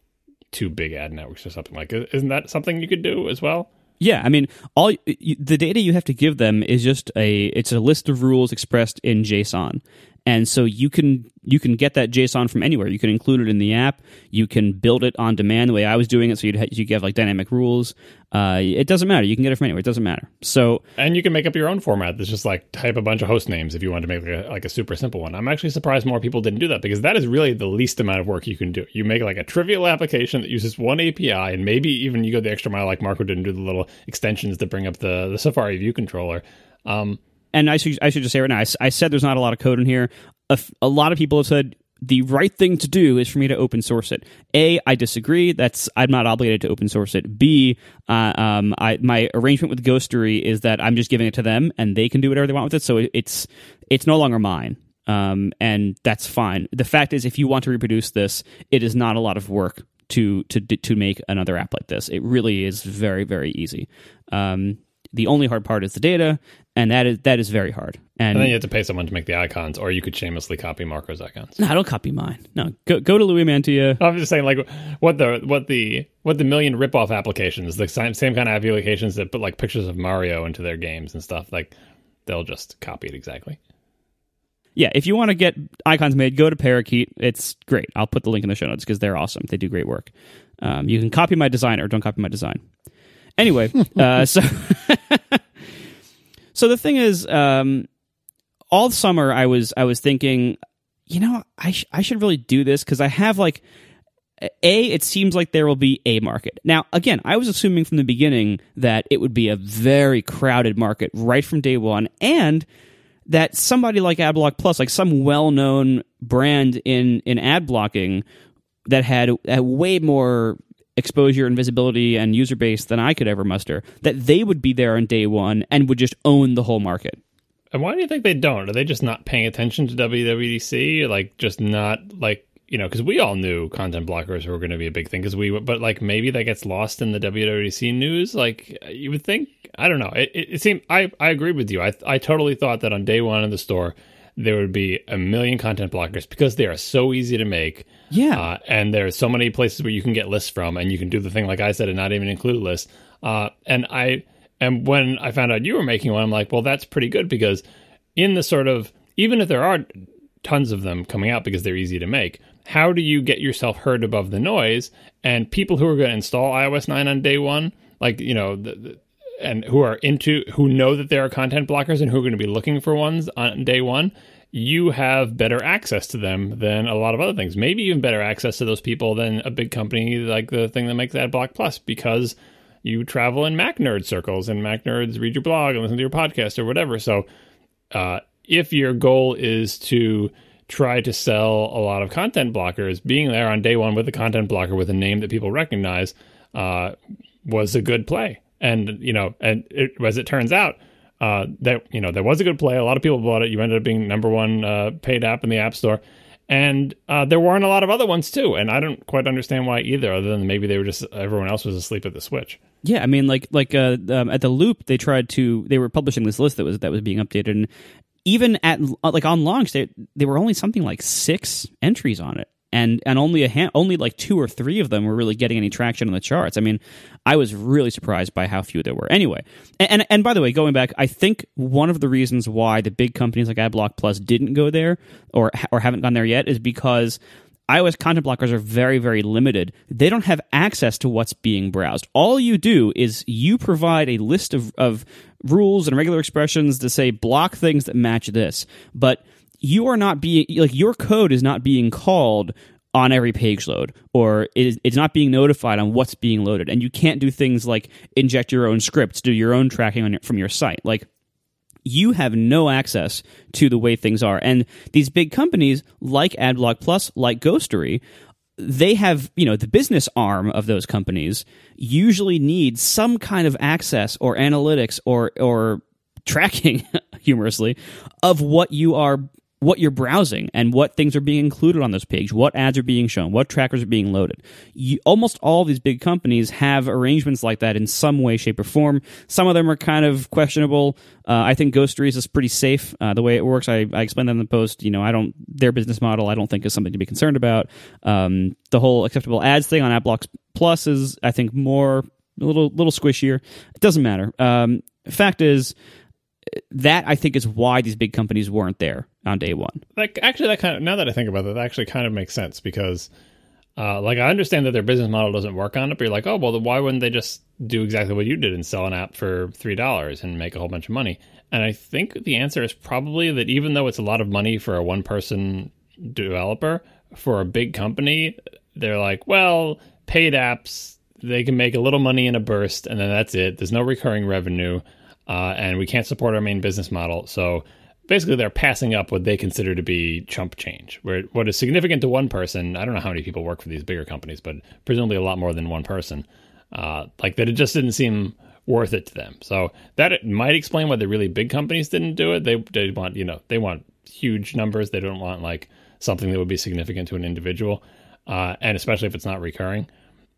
2 big ad networks or something like that. Isn't that something you could do as well? Yeah, I mean, the data you have to give them is just it's a list of rules expressed in JSON. And so you can get that JSON from anywhere. You can include it in the app. You can build it on demand the way I was doing it. So you have like dynamic rules. It doesn't matter. You can get it from anywhere. It doesn't matter. And you can make up your own format that's just like type a bunch of host names if you want to make like a super simple one. I'm actually surprised more people didn't do that because that is really the least amount of work you can do. You make like a trivial application that uses one API, and maybe even you go the extra mile like Marco did and do the little extensions that bring up the Safari View Controller. And I should just say right now, I said there's not a lot of code in here. A lot of people have said the right thing to do is for me to open source it. A, I disagree. I'm not obligated to open source it. B, my arrangement with Ghostery is that I'm just giving it to them and they can do whatever they want with it. So it's no longer mine. And that's fine. The fact is, if you want to reproduce this, it is not a lot of work to make another app like this. It really is very, very easy. The only hard part is the data, and that is very hard. And then you have to pay someone to make the icons, or you could shamelessly copy Marco's icons. No, don't copy mine. No, go to Louis Mantilla. I'm just saying, like what the million ripoff applications, the same kind of applications that put like pictures of Mario into their games and stuff, like they'll just copy it exactly. Yeah, if you want to get icons made, go to Parakeet. It's great. I'll put the link in the show notes because they're awesome. They do great work. You can copy my design or don't copy my design. Anyway, so the thing is, all summer I was thinking, I should really do this because I have like it seems like there will be a market. Now, again, I was assuming from the beginning that it would be a very crowded market right from day one, and that somebody like AdBlock Plus, like some well-known brand in ad blocking that had way more exposure and visibility and user base than I could ever muster, that they would be there on day one and would just own the whole market. And why do you think they don't? Are they just not paying attention to WWDC? Like, just not, like, because we all knew content blockers were going to be a big thing, but like maybe that gets lost in the WWDC news. Like, you would think, I don't know. It seemed, I agreed with you. I totally thought that on day one in the store, there would be a million content blockers because they are so easy to make. Yeah. And there are so many places where you can get lists from, and you can do the thing like I said and not even include lists. And when I found out you were making one, I'm like, well, that's pretty good because in the sort of, even if there are tons of them coming out because they're easy to make, how do you get yourself heard above the noise? And people who are going to install iOS 9 on day one, like, and who know that there are content blockers and who are going to be looking for ones on day one, you have better access to them than a lot of other things. Maybe even better access to those people than a big company like the thing that makes AdBlock Plus, because you travel in Mac nerd circles and Mac nerds read your blog and listen to your podcast or whatever. So if your goal is to try to sell a lot of content blockers, being there on day one with a content blocker with a name that people recognize was a good play. And, as it turns out, that there was a good play. A lot of people bought it. You ended up being number one paid app in the App Store. And there weren't a lot of other ones too, and I don't quite understand why either. Other than maybe they were just everyone else was asleep at the switch. Yeah, I mean, at the Loop, they were publishing this list that was being updated, and even at on launch, they were only something like 6 entries on it, and only like 2 or 3 of them were really getting any traction on the charts. I mean, I was really surprised by how few there were. Anyway, and by the way, going back, I think one of the reasons why the big companies like AdBlock Plus didn't go there or haven't gone there yet is because iOS content blockers are very, very limited. They don't have access to what's being browsed. All you do is you provide a list of rules and regular expressions to say block things that match this, but you are not being your code is not being called on every page load, or it's not being notified on what's being loaded, and you can't do things like inject your own scripts, do your own tracking from your site. You have no access to the way things are, and these big companies like AdBlock Plus, like Ghostery, they have the business arm of those companies usually needs some kind of access or analytics or tracking, humorously, of what you're browsing and what things are being included on this page, what ads are being shown, what trackers are being loaded. Almost all these big companies have arrangements like that in some way, shape, or form. Some of them are kind of questionable. I think Ghostery's is pretty safe the way it works. I explained that in the post. Their business model I don't think is something to be concerned about. The whole acceptable ads thing on AdBlock Plus is, I think, a little squishier. It doesn't matter. Fact is, that I think is why these big companies weren't there on day one. Actually, now that I think about it, that actually kind of makes sense because, I understand that their business model doesn't work on it, but you're like, oh, well, then why wouldn't they just do exactly what you did and sell an app for $3 and make a whole bunch of money? And I think the answer is probably that even though it's a lot of money for a one-person developer, for a big company, they're like, well, paid apps, they can make a little money in a burst, and then that's it. There's no recurring revenue. And we can't support our main business model. So basically they're passing up what they consider to be chump change. Where what is significant to one person, I don't know how many people work for these bigger companies, but presumably a lot more than one person, that it just didn't seem worth it to them. So that it might explain why the really big companies didn't do it. They want, they want huge numbers. They don't want something that would be significant to an individual, and especially if it's not recurring.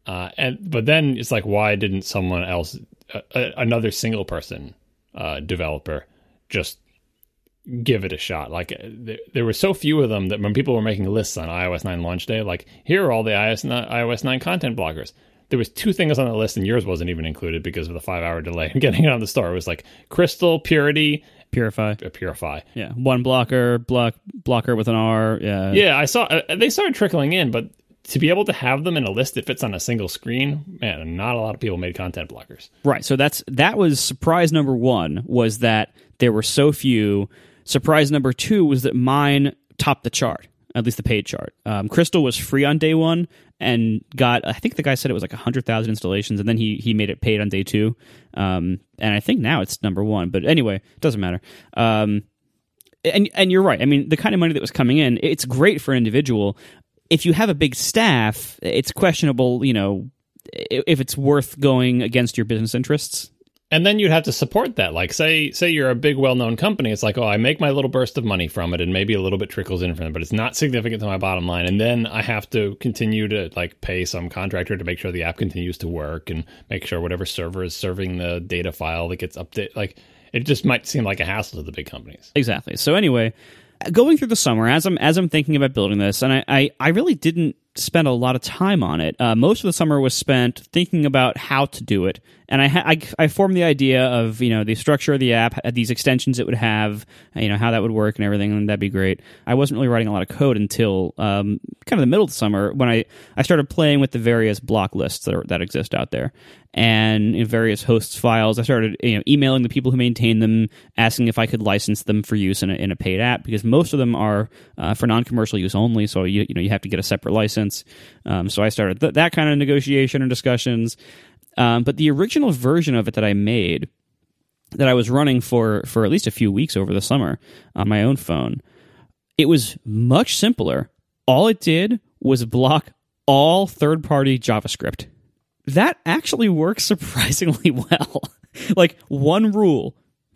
But then it's why didn't someone else, another single person developer, just give it a shot? There were so few of them that when people were making lists on iOS 9 launch day, here are all the iOS 9 content blockers. There was 2 things on the list, and yours wasn't even included because of the 5-hour delay in getting it on the store. It was Crystal, Purity, Purify. Yeah, one blocker with an R. Yeah. Yeah, I saw they started trickling in, but to be able to have them in a list that fits on a single screen, man, not a lot of people made content blockers. Right. So that was surprise number 1, was that there were so few. Surprise number 2 was that mine topped the chart, at least the paid chart. Crystal was free on day 1 and got, I think the guy said it was 100,000 installations, and then he made it paid on day 2. And I think now it's number 1. But anyway, it doesn't matter. And you're right. I mean, the kind of money that was coming in, it's great for an individual. If you have a big staff, it's questionable, if it's worth going against your business interests. And then you'd have to support that. Say you're a big, well-known company. It's I make my little burst of money from it, and maybe a little bit trickles in from it, but it's not significant to my bottom line. And then I have to continue to pay some contractor to make sure the app continues to work and make sure whatever server is serving the data file that gets updated. It just might seem like a hassle to the big companies. Exactly. So anyway, going through the summer, as I'm thinking about building this, and I really didn't spend a lot of time on it. Most of the summer was spent thinking about how to do it, and I formed the idea of the structure of the app, these extensions it would have, how that would work and everything, and that'd be great. I wasn't really writing a lot of code until kind of the middle of the summer when I started playing with the various block lists that exist out there, and in various hosts files. I started emailing the people who maintain them, asking if I could license them for use in a paid app, because most of them are for non-commercial use only. So you have to get a separate license. So I started that kind of negotiation and discussions. But the original version of it that I made, that I was running for at least a few weeks over the summer on my own phone, it was much simpler. All it did was block all third-party JavaScript. That actually works surprisingly well. One rule: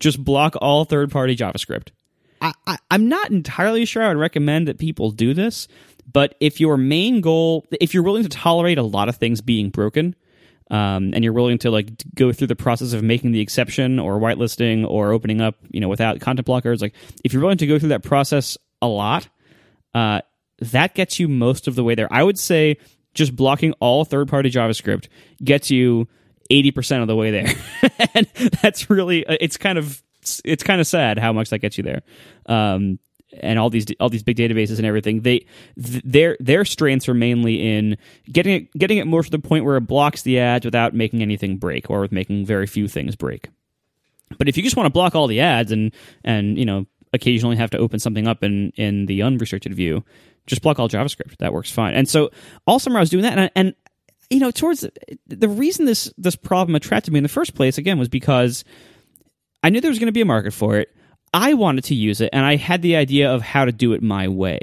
just block all third-party JavaScript. I'm not entirely sure I would recommend that people do this, but if your main goal, if you're willing to tolerate a lot of things being broken, and you're willing to like go through the process of making the exception or whitelisting or opening up, without content blockers, like if you're willing to go through that process a lot, that gets you most of the way there. I would say just blocking all third-party JavaScript gets you 80% of the way there, and that's really it's kind of sad how much that gets you there. And all these big databases and everything, their strengths are mainly in getting it more to the point where it blocks the ads without making anything break, or with making very few things break. But if you just want to block all the ads and occasionally have to open something up in the unrestricted view, just block all JavaScript. That works fine. And so all summer I was doing that, and towards the reason this problem attracted me in the first place, again, was because I knew there was going to be a market for it. I wanted to use it, and I had the idea of how to do it my way.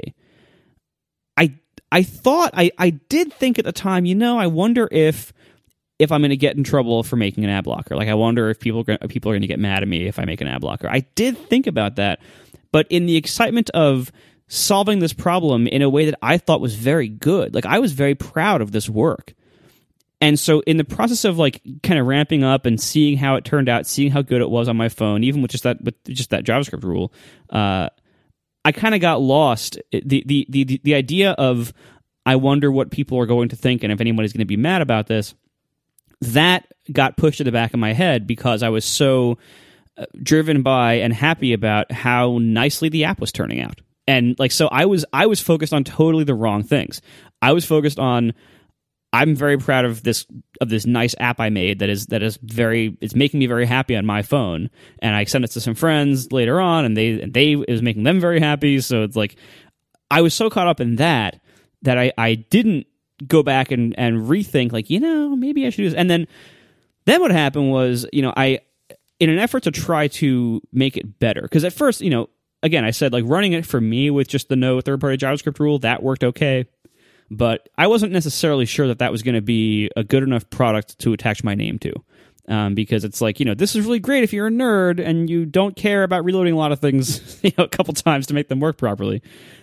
I thought, I did think at the time, I wonder if I'm going to get in trouble for making an ad blocker. Like, I wonder if people are going to get mad at me if I make an ad blocker. I did think about that, but in the excitement of solving this problem in a way that I thought was very good, like, I was very proud of this work. And so in the process of like kind of ramping up and seeing how it turned out, seeing how good it was on my phone, even with just that JavaScript rule, I kind of got lost. The idea of, I wonder what people are going to think and if anybody's going to be mad about this, that got pushed to the back of my head because I was so driven by and happy about how nicely the app was turning out. And like, so I was focused on totally the wrong things. I was focused on, I'm very proud of this nice app I made that is it's making me very happy on my phone, and I sent it to some friends later on, and it was making them very happy. So it's like I was so caught up in that I didn't go back and rethink, like, maybe I should do this. And then what happened was, I, in an effort to try to make it better, because at first, again, I said like running it for me with just the no third-party JavaScript rule, that worked okay. But I wasn't necessarily sure that was going to be a good enough product to attach my name to. Because it's like, this is really great if you're a nerd and you don't care about reloading a lot of things a couple times to make them work properly.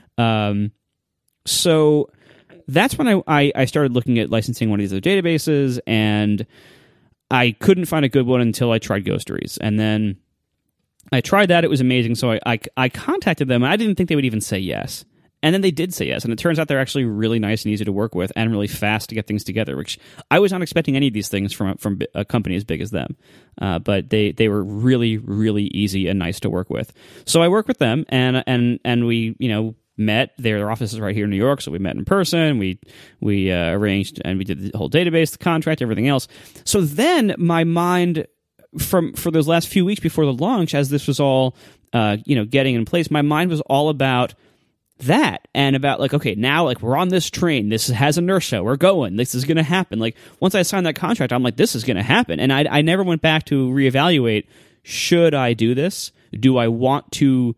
So that's when I started looking at licensing one of these other databases, and I couldn't find a good one until I tried Ghosteries. And then I tried that. It was amazing. So I contacted them. I didn't think they would even say yes. And then they did say yes, and it turns out they're actually really nice and easy to work with and really fast to get things together, which I was not expecting any of these things from a company as big as them. But they were really, really easy and nice to work with. So I worked with them, and we, met. Their office is right here in New York, so we met in person. We arranged, and we did the whole database, the contract, everything else. So then my mind, for those last few weeks before the launch, as this was all getting in place, my mind was all about that, and about like, okay, now like we're on this train, this has inertia, we're going, this is going to happen. Like once I signed that contract, I'm like, this is going to happen. And I never went back to reevaluate, should I do this? Do I want to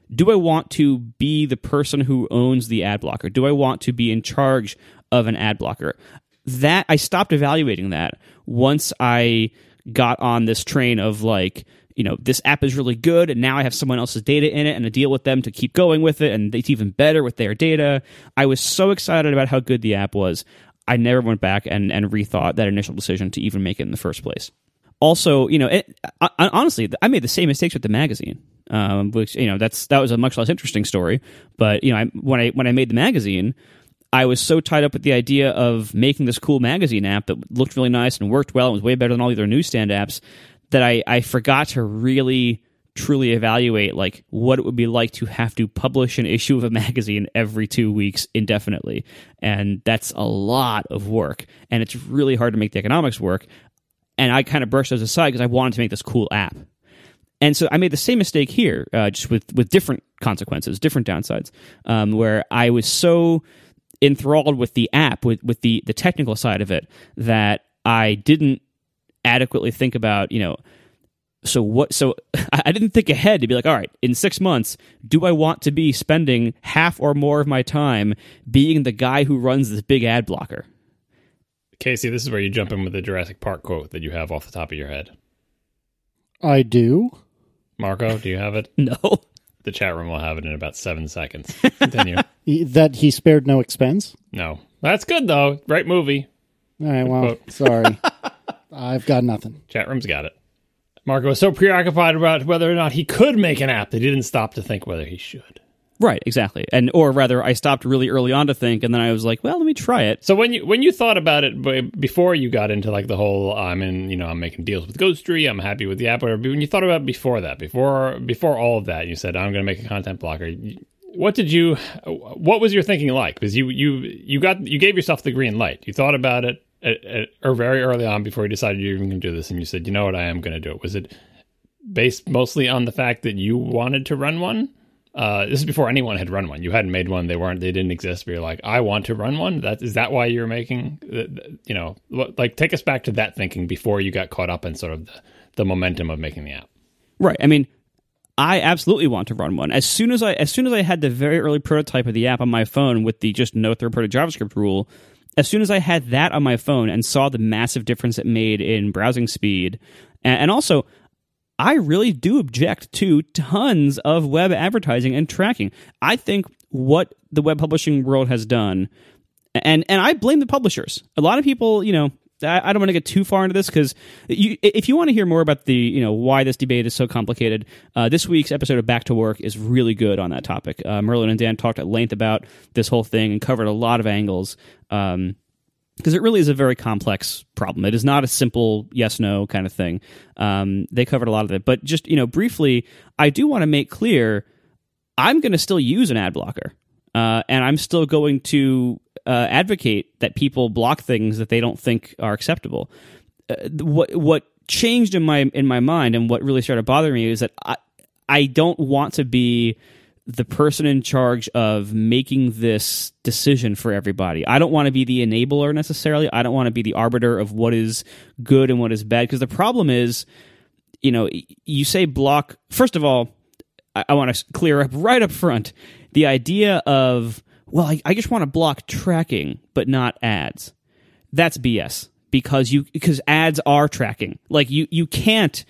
be the person who owns the ad blocker? Do I want to be in charge of an ad blocker? That I stopped evaluating that once I got on this train of like, this app is really good, and now I have someone else's data in it, and I deal with them to keep going with it, and it's even better with their data. I was so excited about how good the app was, I never went back and rethought that initial decision to even make it in the first place. Also, honestly, I made the same mistakes with the magazine, which that was a much less interesting story. But when I made the magazine, I was so tied up with the idea of making this cool magazine app that looked really nice and worked well and was way better than all the other newsstand apps, that I forgot to really, truly evaluate like what it would be like to have to publish an issue of a magazine every 2 weeks indefinitely. And that's a lot of work, and it's really hard to make the economics work. And I kind of brushed those aside because I wanted to make this cool app. And so I made the same mistake here, just with different consequences, different downsides, where I was so enthralled with the app, with the technical side of it, that I didn't adequately think about, so I didn't think ahead to be like, all right, in 6 months, do I want to be spending half or more of my time being the guy who runs this big ad blocker? Casey, this is where you jump in with the Jurassic Park quote that you have off the top of your head. I do. Marco, do you have it? No. The chat room will have it in about 7 seconds. Continue. That he spared no expense? No. That's good, though. Great movie. All right, well, sorry. I've got nothing. Chat room's got it. Marco was so preoccupied about whether or not he could make an app that he didn't stop to think whether he should. Right, exactly. Or rather, I stopped really early on to think, and then I was like, well, let me try it. So when you thought about it before you got into like the whole I'm making deals with Ghostery, I'm happy with the app, whatever. When you thought about before all of that, you said I'm going to make a content blocker. What was your thinking like? Because you gave yourself the green light. You thought about it or very early on before you decided you were even going to do this, and you said, you know what, I am going to do it. Was it based mostly on the fact that you wanted to run one? This is before anyone had run one. You hadn't made one. They didn't exist. But you're like, I want to run one. Is that why you're making, like take us back to that thinking before you got caught up in sort of the momentum of making the app. Right. I mean, I absolutely want to run one. As soon as I had the very early prototype of the app on my phone with the just no third-party JavaScript rule, as soon as I had that on my phone and saw the massive difference it made in browsing speed, and also, I really do object to tons of web advertising and tracking. I think what the web publishing world has done, and I blame the publishers. A lot of people, I don't want to get too far into this because if you want to hear more about the, why this debate is so complicated, this week's episode of Back to Work is really good on that topic. Merlin and Dan talked at length about this whole thing and covered a lot of angles. Because it really is a very complex problem. It is not a simple yes/no kind of thing. They covered a lot of it. But just, briefly, I do want to make clear, I'm going to still use an ad blocker. And I'm still going to advocate that people block things that they don't think are acceptable. What changed in my mind and what really started bothering me is that I don't want to be the person in charge of making this decision for everybody. I don't want to be the enabler necessarily. I don't want to be the arbiter of what is good and what is bad. Because the problem is, you say block. First of all, I want to clear up right up front the idea of, well, I just want to block tracking, but not ads. That's BS because ads are tracking. Like you can't,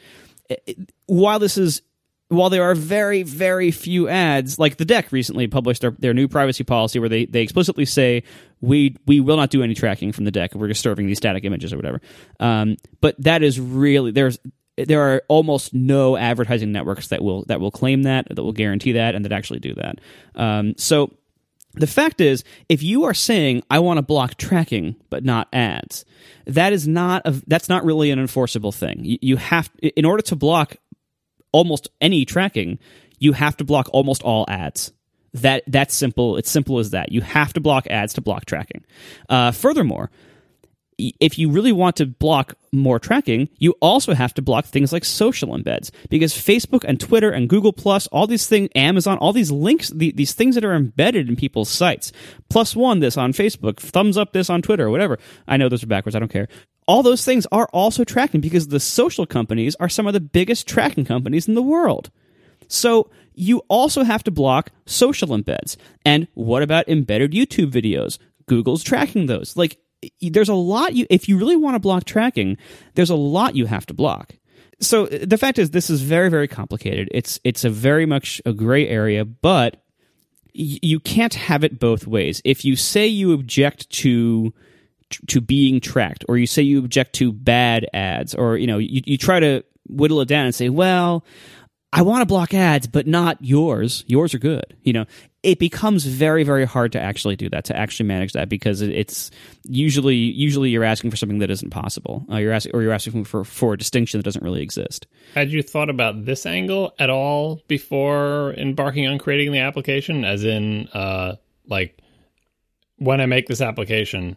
while there are very, very few ads, like the Deck recently published their new privacy policy where they explicitly say, we will not do any tracking from the Deck. We're just serving these static images or whatever. But that is really, there are almost no advertising networks that will claim that will guarantee that, and that actually do that. So the fact is, if you are saying, I want to block tracking but not ads, that's not really an enforceable thing. You have, in order to block almost any tracking, you have to block almost all ads. That's simple. It's simple as that. You have to block ads to block tracking. Furthermore, if you really want to block more tracking, you also have to block things like social embeds, because Facebook and Twitter and Google Plus, all these things, Amazon, all these links, these things that are embedded in people's sites, +1 this on Facebook, thumbs up this on Twitter, or whatever. I know those are backwards. I don't care. All those things are also tracking because the social companies are some of the biggest tracking companies in the world. So you also have to block social embeds. And what about embedded YouTube videos? Google's tracking those. Like, there's a lot if you really want to block tracking, there's a lot you have to block. So the fact is, this is very, very complicated. It's a very much a gray area, but you can't have it both ways. If you say you object to being tracked, or you say you object to bad ads, or you try to whittle it down and say, well, I want to block ads, but not yours. Yours are good. It becomes very, very hard to actually do that, to actually manage that, because it's usually you're asking for something that isn't possible. You're asking for a distinction that doesn't really exist. Had you thought about this angle at all before embarking on creating the application? As in, like, when I make this application,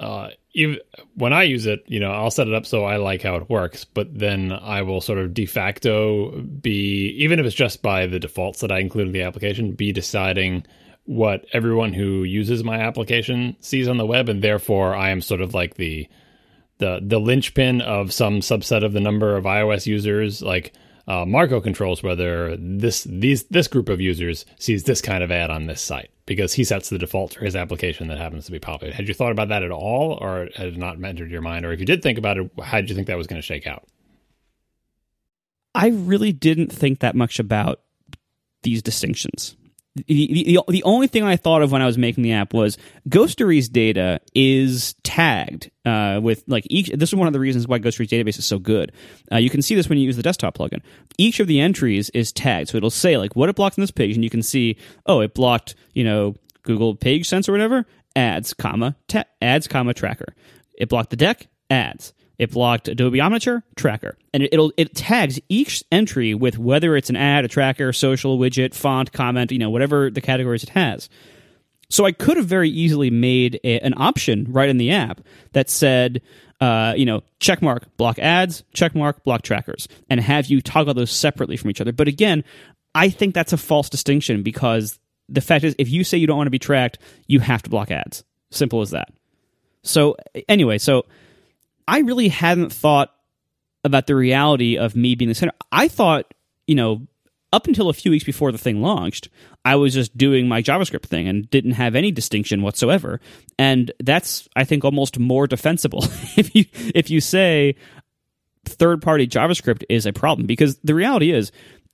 when I use it, I'll set it up so I like how it works, but then I will sort of de facto be, even if it's just by the defaults that I include in the application, be deciding what everyone who uses my application sees on the web, and therefore I am sort of like the linchpin of some subset of the number of iOS users. Like, Marco controls whether this group of users sees this kind of ad on this site, because he sets the default for his application that happens to be popular. Had you thought about that at all, or had it not entered your mind? Or if you did think about it, how did you think that was going to shake out? I really didn't think that much about these distinctions. The only thing I thought of when I was making the app was Ghostery's data is tagged with like each. This is one of the reasons why Ghostery's database is so good. You can see this when you use the desktop plugin. Each of the entries is tagged, so it'll say like what it blocked on this page, and you can see, oh, it blocked, Google Page Sense or whatever, ads, tracker. It blocked the deck, ads. It blocked Adobe Omniture, tracker. And it tags each entry with whether it's an ad, a tracker, social, widget, font, comment, whatever the categories it has. So I could have very easily made an option right in the app that said, checkmark, block ads, checkmark, block trackers, and have you toggle those separately from each other. But again, I think that's a false distinction because the fact is, if you say you don't want to be tracked, you have to block ads. Simple as that. So anyway, I really hadn't thought about the reality of me being the center. I thought, up until a few weeks before the thing launched, I was just doing my JavaScript thing and didn't have any distinction whatsoever. And that's, I think, almost more defensible if you say third-party JavaScript is a problem. Because the reality is,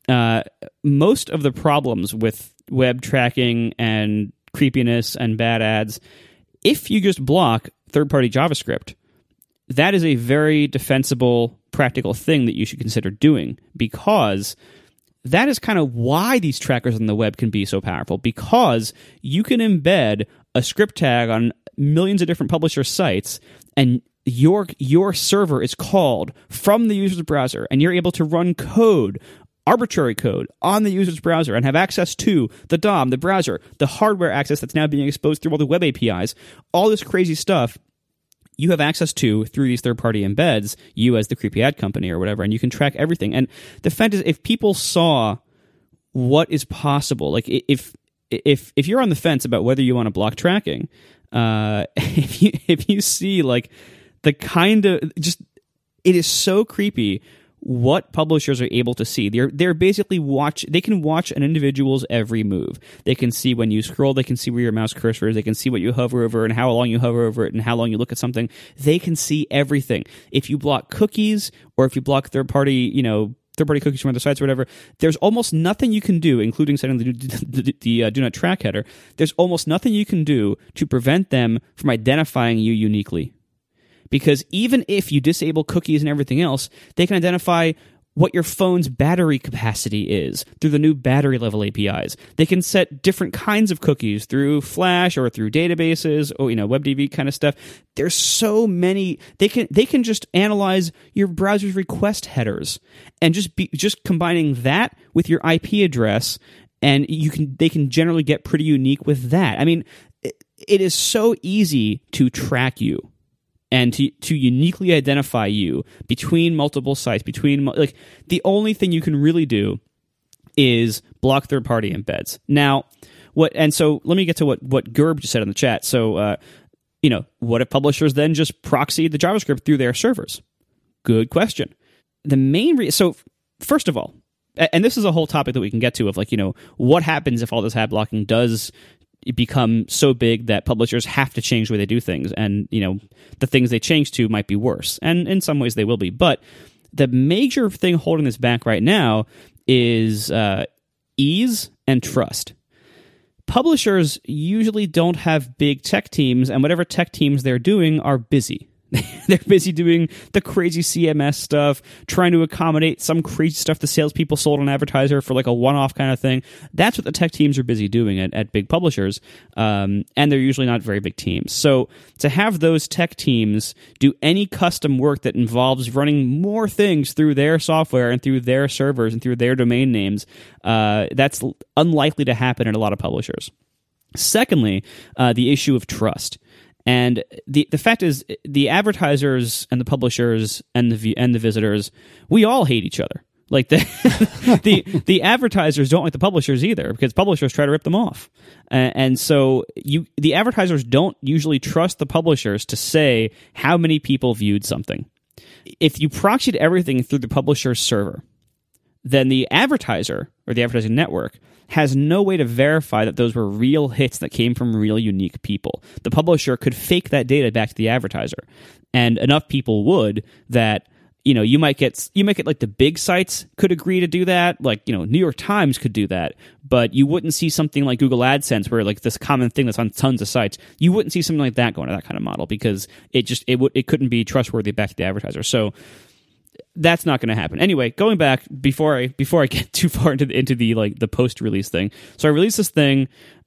most of the problems with web tracking and creepiness and bad ads, if you just block third-party JavaScript, that is a very defensible, practical thing that you should consider doing, because that is kind of why these trackers on the web can be so powerful, because you can embed a script tag on millions of different publisher sites, and your server is called from the user's browser, and you're able to run code, arbitrary code, on the user's browser and have access to the DOM, the browser, the hardware access that's now being exposed through all the web APIs, all this crazy stuff you have access to through these third-party embeds, you as the creepy ad company or whatever, and you can track everything. And the fact is, if people saw what is possible, like if you're on the fence about whether you want to block tracking, if you see like the kind of just, it is so creepy what publishers are able to see. They're basically they can watch an individual's every move. They can see when you scroll, they can see where your mouse cursor is, they can see what you hover over and how long you hover over it and how long you look at something. They can see everything. If you block cookies or if you block third-party cookies from other sites or whatever, there's almost nothing you can do, including setting the do not track header. There's almost nothing you can do to prevent them from identifying you uniquely. Because even if you disable cookies and everything else, they can identify what your phone's battery capacity is through the new battery level APIs. They can set different kinds of cookies through Flash or through databases or WebDB kind of stuff. There's so many. They can just analyze your browser's request headers and just combining that with your IP address, and they can generally get pretty unique with that. I mean, it is so easy to track you and to uniquely identify you between multiple sites, the only thing you can really do is block third-party embeds. Now, so let me get to what Gerb just said in the chat. So, what if publishers then just proxy the JavaScript through their servers? Good question. The main reason, so first of all, and this is a whole topic that we can get to of what happens if all this ad blocking does become so big that publishers have to change the way they do things, and the things they change to might be worse, and in some ways they will be. But the major thing holding this back right now is ease and trust. Publishers usually don't have big tech teams, and whatever tech teams they're doing are busy. They're busy doing the crazy CMS stuff, trying to accommodate some crazy stuff the salespeople sold on advertiser for like a one-off kind of thing. That's what the tech teams are busy doing at big publishers, and they're usually not very big teams. So to have those tech teams do any custom work that involves running more things through their software and through their servers and through their domain names, that's unlikely to happen at a lot of publishers. Secondly, the issue of trust. And the fact is, the advertisers and the publishers and the visitors, we all hate each other. Like the advertisers don't like the publishers either, because publishers try to rip them off. And so the advertisers don't usually trust the publishers to say how many people viewed something. If you proxied everything through the publisher's server, then the advertiser or the advertising network has no way to verify that those were real hits that came from real unique people. The publisher could fake that data back to the advertiser, and enough people would that you might get like the big sites could agree to do that, like New York Times could do that, but you wouldn't see something like Google AdSense where like this common thing that's on tons of sites. You wouldn't see something like that going to that kind of model because it couldn't be trustworthy back to the advertiser. So that's not going to happen. Anyway, going back before I get too far into the like the post release thing. So I released this thing,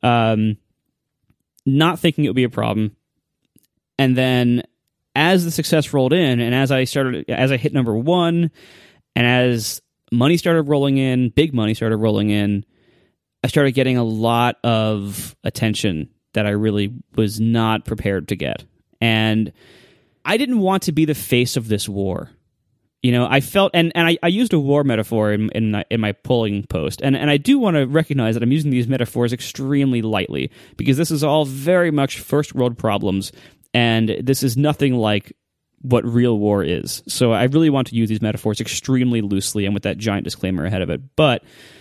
not thinking it would be a problem, and then as the success rolled in, and as I hit number 1, and as money started rolling in, big money started rolling in, I started getting a lot of attention that I really was not prepared to get. And I didn't want to be the face of this war. I felt, and I used a war metaphor in my polling post, and I do want to recognize that I'm using these metaphors extremely lightly, because this is all very much first world problems, and this is nothing like what real war is. So I really want to use these metaphors extremely loosely and with that giant disclaimer ahead of it. But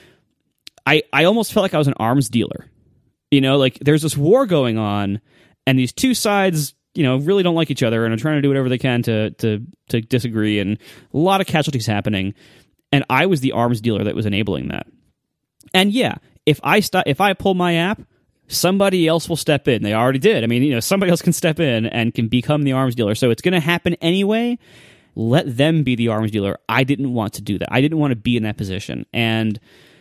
I almost felt like I was an arms dealer. Like there's this war going on, and these two sides, really don't like each other and are trying to do whatever they can to disagree, and a lot of casualties happening. And I was the arms dealer that was enabling that. And yeah, if I pull my app, somebody else will step in. They already did. I mean, somebody else can step in and can become the arms dealer. So it's going to happen anyway. Let them be the arms dealer. I didn't want to do that. I didn't want to be in that position. And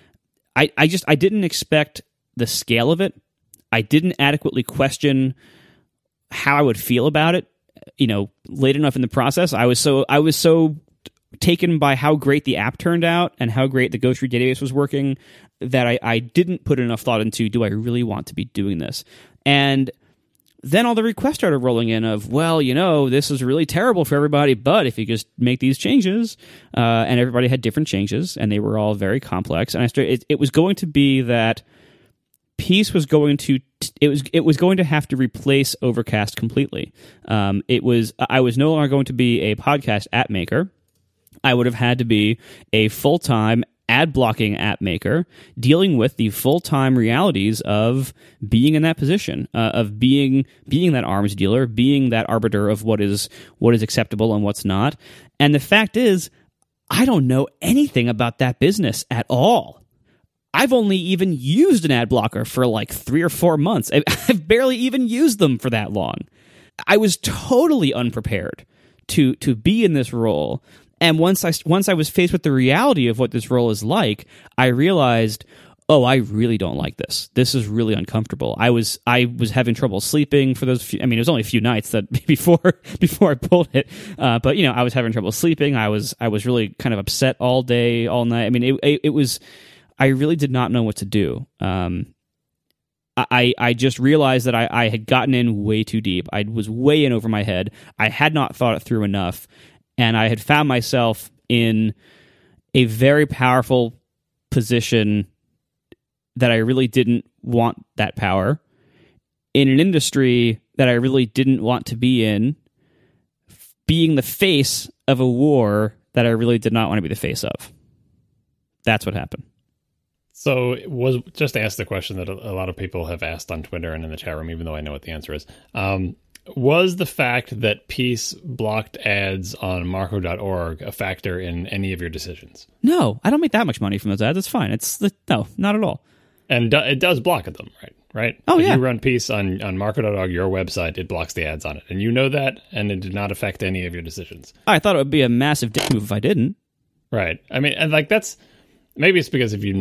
I didn't expect the scale of it. I didn't adequately question how I would feel about it. Late enough in the process, I was so taken by how great the app turned out and how great the Ghost Read database was working that I didn't put enough thought into, do I really want to be doing this? And then all the requests started rolling in of, well, this is really terrible for everybody, but if you just make these changes, and everybody had different changes, and they were all very complex, and it was going to be that Peace was going to have to replace Overcast completely. I was no longer going to be a podcast app maker. I would have had to be a full-time ad blocking app maker, dealing with the full-time realities of being in that position, of being that arms dealer, being that arbiter of what is acceptable and what's not. And the fact is, I don't know anything about that business at all. I've only even used an ad blocker for like 3 or 4 months. I've barely even used them for that long. I was totally unprepared to be in this role. And once I was faced with the reality of what this role is like, I realized, oh, I really don't like this. This is really uncomfortable. I was having trouble sleeping for those few, it was only a few nights that before I pulled it. But I was having trouble sleeping. I was really kind of upset all day, all night. It was, I really did not know what to do. I just realized that I had gotten in way too deep. I was way in over my head. I had not thought it through enough. And I had found myself in a very powerful position that I really didn't want that power, in an industry that I really didn't want to be in, being the face of a war that I really did not want to be the face of. That's what happened. So it was just to ask the question that a lot of people have asked on Twitter and in the chat room, even though I know what the answer is. Was the fact that Peace blocked ads on Marco.org a factor in any of your decisions? No, I don't make that much money from those ads. It's fine. No, not at all. And it does block them, right? Oh, if yeah. you run Peace on Marco.org, your website, it blocks the ads on it. And you know that, and it did not affect any of your decisions. I thought it would be a massive dick move if I didn't. Right. That's... Maybe it's because if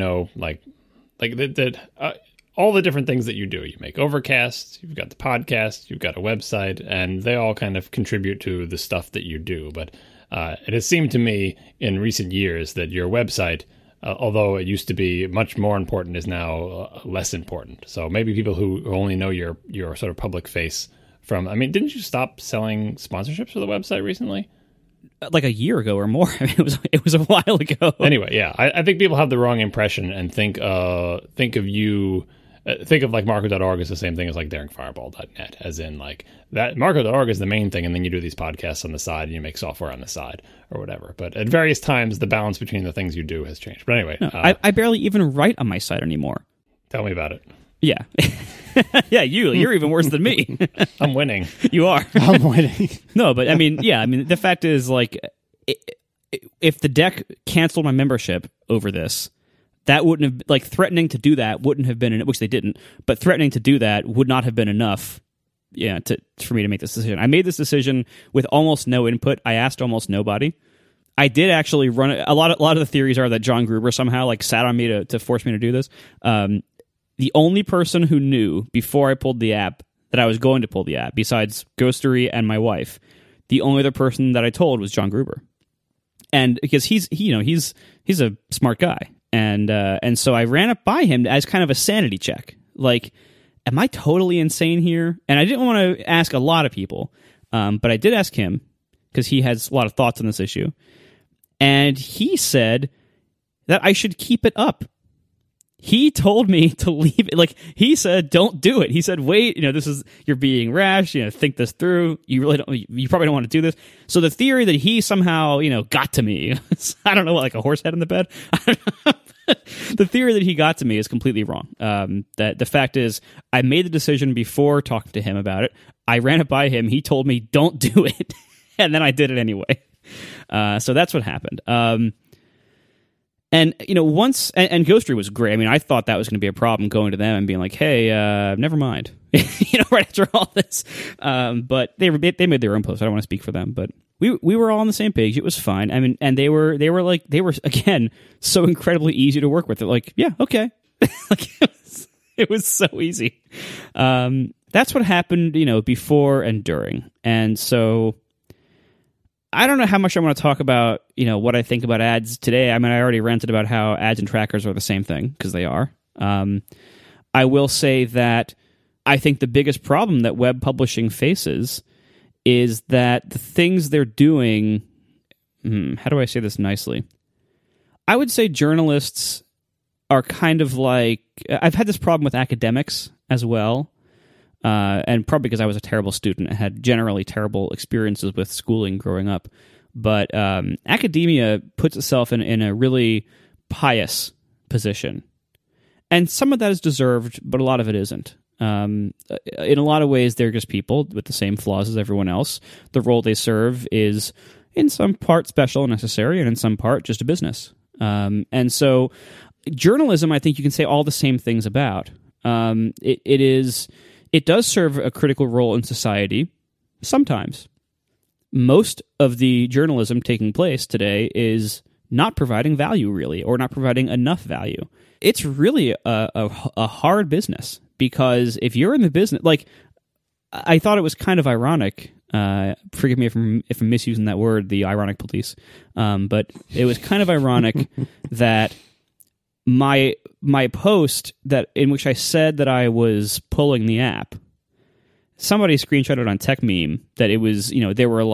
all the different things that you do. You make Overcast, you've got the podcast, you've got a website, and they all kind of contribute to the stuff that you do. But it has seemed to me in recent years that your website, although it used to be much more important, is now less important. So maybe people who only know your sort of public face from... didn't you stop selling sponsorships for the website recently? Like a year ago or more. It was a while ago. Anyway, yeah, I think people have the wrong impression and think of you... think of like Marco.org as the same thing as like daringfireball.net, as in like that Marco.org is the main thing, and then you do these podcasts on the side and you make software on the side or whatever. But at various times, the balance between the things you do has changed. But anyway, no, I barely even write on my site anymore. Tell me about it. Yeah. Yeah, you're even worse than me. I'm winning. You are. I'm winning. No, but the fact is, like, if the deck canceled my membership over this, that wouldn't have, like, threatening to do that wouldn't have been, which they didn't, but threatening to do that would not have been enough, for me to make this decision. I made this decision with almost no input. I asked almost nobody. I did actually run a lot of the theories are that John Gruber somehow like sat on me to force me to do this. The only person who knew before I pulled the app that I was going to pull the app, besides Ghostery and my wife, the only other person that I told was John Gruber, and because he's a smart guy, and so I ran it by him as kind of a sanity check, like, am I totally insane here? And I didn't want to ask a lot of people, but I did ask him because he has a lot of thoughts on this issue. And he said that I should keep it up. He told me to leave it. Like, he said, don't do it. He said, wait, you're being rash, think this through. You probably don't want to do this. So the theory that he somehow, got to me, I don't know, like a horse head in the bed. The theory that he got to me is completely wrong. That the fact is, I made the decision before talking to him about it. I ran it by him. He told me, don't do it. And then I did it anyway. So that's what happened. And Ghostery was great. I mean, I thought that was going to be a problem going to them and being like, hey, never mind. Right after all this. But they made their own post. I don't want to speak for them, but we were all on the same page. It was fine. I mean, and they were again so incredibly easy to work with. They're like, yeah, okay. Like, it was so easy. That's what happened, before and during. And so I don't know how much I want to talk about, what I think about ads today. I mean, I already ranted about how ads and trackers are the same thing, because they are. I will say that I think the biggest problem that web publishing faces is that the things they're doing... how do I say this nicely? I would say journalists are kind of like... I've had this problem with academics as well. And probably because I was a terrible student and had generally terrible experiences with schooling growing up. But academia puts itself in a really pious position. And some of that is deserved, but a lot of it isn't. In a lot of ways, they're just people with the same flaws as everyone else. The role they serve is in some part special and necessary, and in some part just a business. And so journalism, I think you can say all the same things about. It does serve a critical role in society, sometimes. Most of the journalism taking place today is not providing value, really, or not providing enough value. It's really a hard business, because if you're in the business... Like, I thought it was kind of ironic. Forgive me if I'm misusing that word, the ironic police. But it was kind of ironic that my post in which I said that I was pulling the app, somebody screenshotted on TechMeme that it was, there were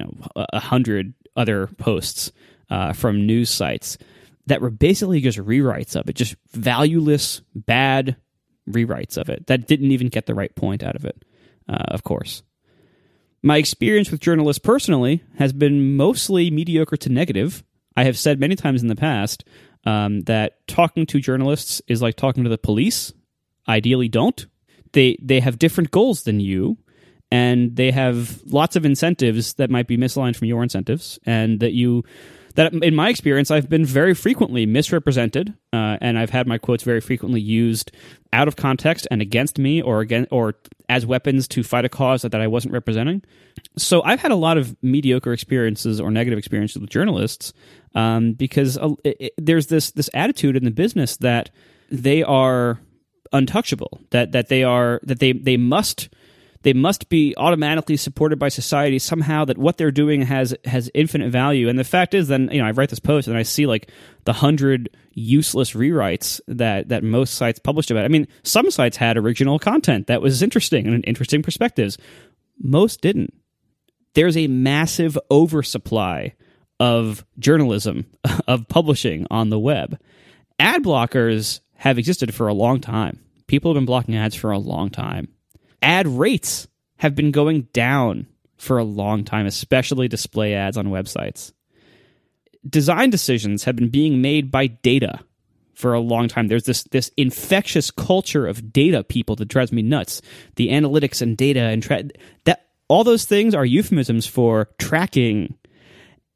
100 other posts from news sites that were basically just rewrites of it, just valueless, bad rewrites of it that didn't even get the right point out of it, of course. My experience with journalists personally has been mostly mediocre to negative. I have said many times in the past that talking to journalists is like talking to the police. Ideally, don't. They have different goals than you, and they have lots of incentives that might be misaligned from your incentives, and that in my experience, I've been very frequently misrepresented, and I've had my quotes very frequently used out of context and against me, or as weapons to fight a cause that I wasn't representing. So I've had a lot of mediocre experiences or negative experiences with journalists, because there's this attitude in the business that they are untouchable, that they must be automatically supported by society somehow, that what they're doing has infinite value. And the fact is, then, I write this post and I see the 100 useless rewrites that most sites published about it. I mean, some sites had original content that was interesting and interesting perspectives. Most didn't. There's a massive oversupply of journalism, of publishing on the web. Ad blockers have existed for a long time. People have been blocking ads for a long time. Ad rates have been going down for a long time, especially display ads on websites. Design decisions have been being made by data for a long time. There's this infectious culture of data people that drives me nuts. The analytics and data and that all those things are euphemisms for tracking.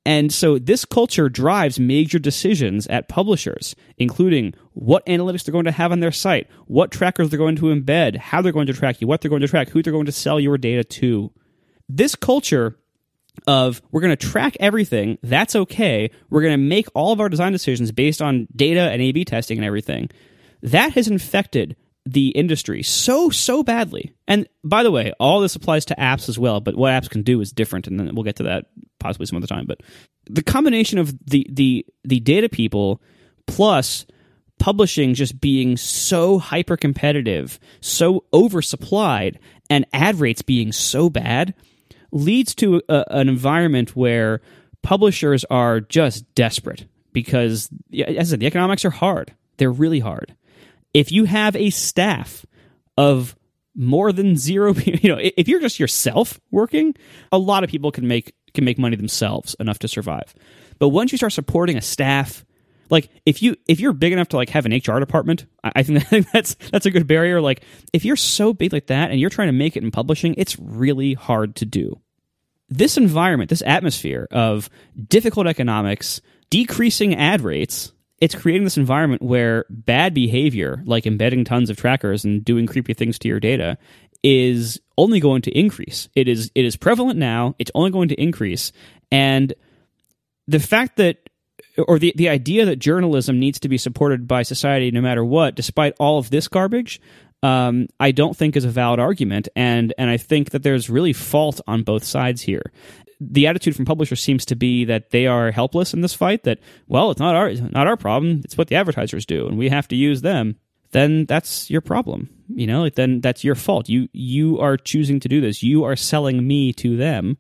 And so this culture drives major decisions at publishers, including what analytics they're going to have on their site, what trackers they're going to embed, how they're going to track you, what they're going to track, who they're going to sell your data to. This culture of we're going to track everything, that's okay, we're going to make all of our design decisions based on data and A/B testing and everything, that has infected the industry so badly. And by the way, all this applies to apps as well, but what apps can do is different, and then we'll get to that possibly some other time. But the combination of the data people plus publishing just being so hyper competitive, so oversupplied, and ad rates being so bad leads to an environment where publishers are just desperate because, as I said, the economics are hard. They're really hard. If you have a staff of more than zero, if you're just yourself working, a lot of people can make money themselves enough to survive. But once you start supporting a staff, like if you're big enough to like have an HR department, I think that's a good barrier. Like if you're so big like that and you're trying to make it in publishing, it's really hard to do. This environment, this atmosphere of difficult economics, decreasing ad rates, it's creating this environment where bad behavior, like embedding tons of trackers and doing creepy things to your data, is only going to increase. It is prevalent now. It's only going to increase. And the fact that, or the idea that journalism needs to be supported by society no matter what, despite all of this garbage, I don't think is a valid argument. And I think that there's really fault on both sides here. The attitude from publishers seems to be that they are helpless in this fight, that, well, it's not our problem, it's what the advertisers do, and we have to use them. Then that's your problem. Then that's your fault. You are choosing to do this. You are selling me to them.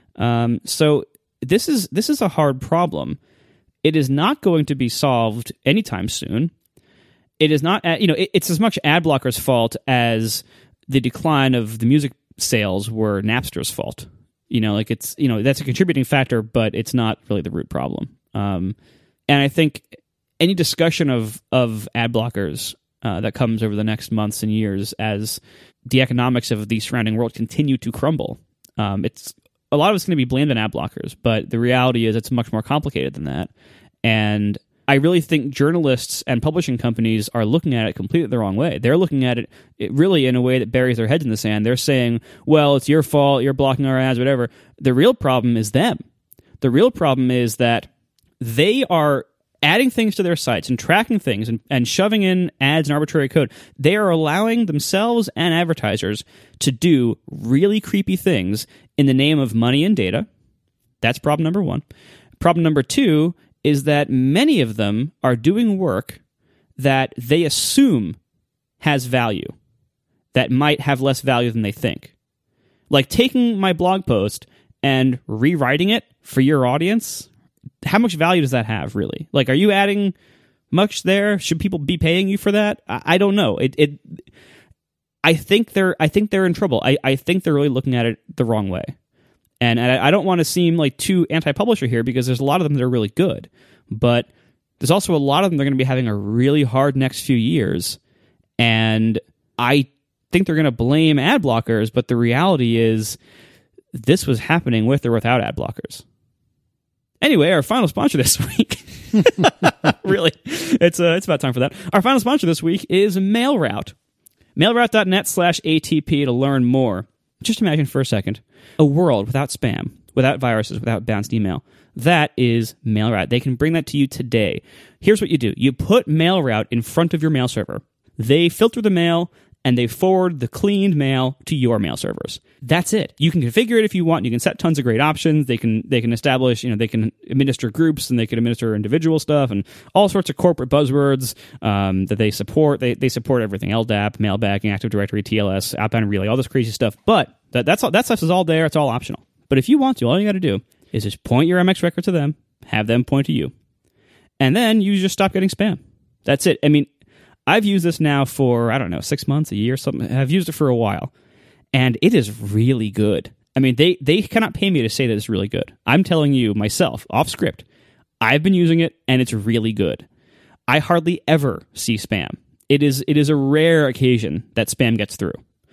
So this is a hard problem. It is not going to be solved anytime soon. It is not, it's as much ad blockers' fault as the decline of the music sales were Napster's fault. That's a contributing factor, but it's not really the root problem. And I think any discussion of ad blockers that comes over the next months and years as the economics of the surrounding world continue to crumble, it's a lot of it's going to be blamed on ad blockers, but the reality is it's much more complicated than that. And I really think journalists and publishing companies are looking at it completely the wrong way. They're looking at it really in a way that buries their heads in the sand. They're saying, well, it's your fault, you're blocking our ads, whatever. The real problem is them. The real problem is that they are adding things to their sites and tracking things and shoving in ads and arbitrary code. They are allowing themselves and advertisers to do really creepy things in the name of money and data. That's problem number one. Problem number two is that many of them are doing work that they assume has value, that might have less value than they think. Like taking my blog post and rewriting it for your audience, how much value does that have, really? Like, are you adding much there? Should people be paying you for that? I don't know. I think they're in trouble. I think they're really looking at it the wrong way. And I don't want to seem like too anti-publisher here because there's a lot of them that are really good. But there's also a lot of them that are going to be having a really hard next few years. And I think they're going to blame ad blockers, but the reality is this was happening with or without ad blockers. Anyway, our final sponsor this week. Really, it's about time for that. Our final sponsor this week is MailRoute. MailRoute.net/ATP to learn more. Just imagine for a second a world without spam, without viruses, without bounced email. That is MailRoute. They can bring that to you today. Here's what you do. You put MailRoute in front of your mail server. They filter the mail, and they forward the cleaned mail to your mail servers. That's it. You can configure it if you want. You can set tons of great options. They can establish, they can administer groups and they can administer individual stuff and all sorts of corporate buzzwords that they support. They support everything: LDAP, mailbagging, Active Directory, TLS, outbound relay, all this crazy stuff. But that stuff is all there. It's all optional. But if you want to, all you got to do is just point your MX record to them, have them point to you, and then you just stop getting spam. That's it. I mean, I've used this now for, 6 months, a year, something. I've used it for a while, and it is really good. I mean, they cannot pay me to say that it's really good. I'm telling you myself, off script, I've been using it, and it's really good. I hardly ever see spam. It is a rare occasion that spam gets through.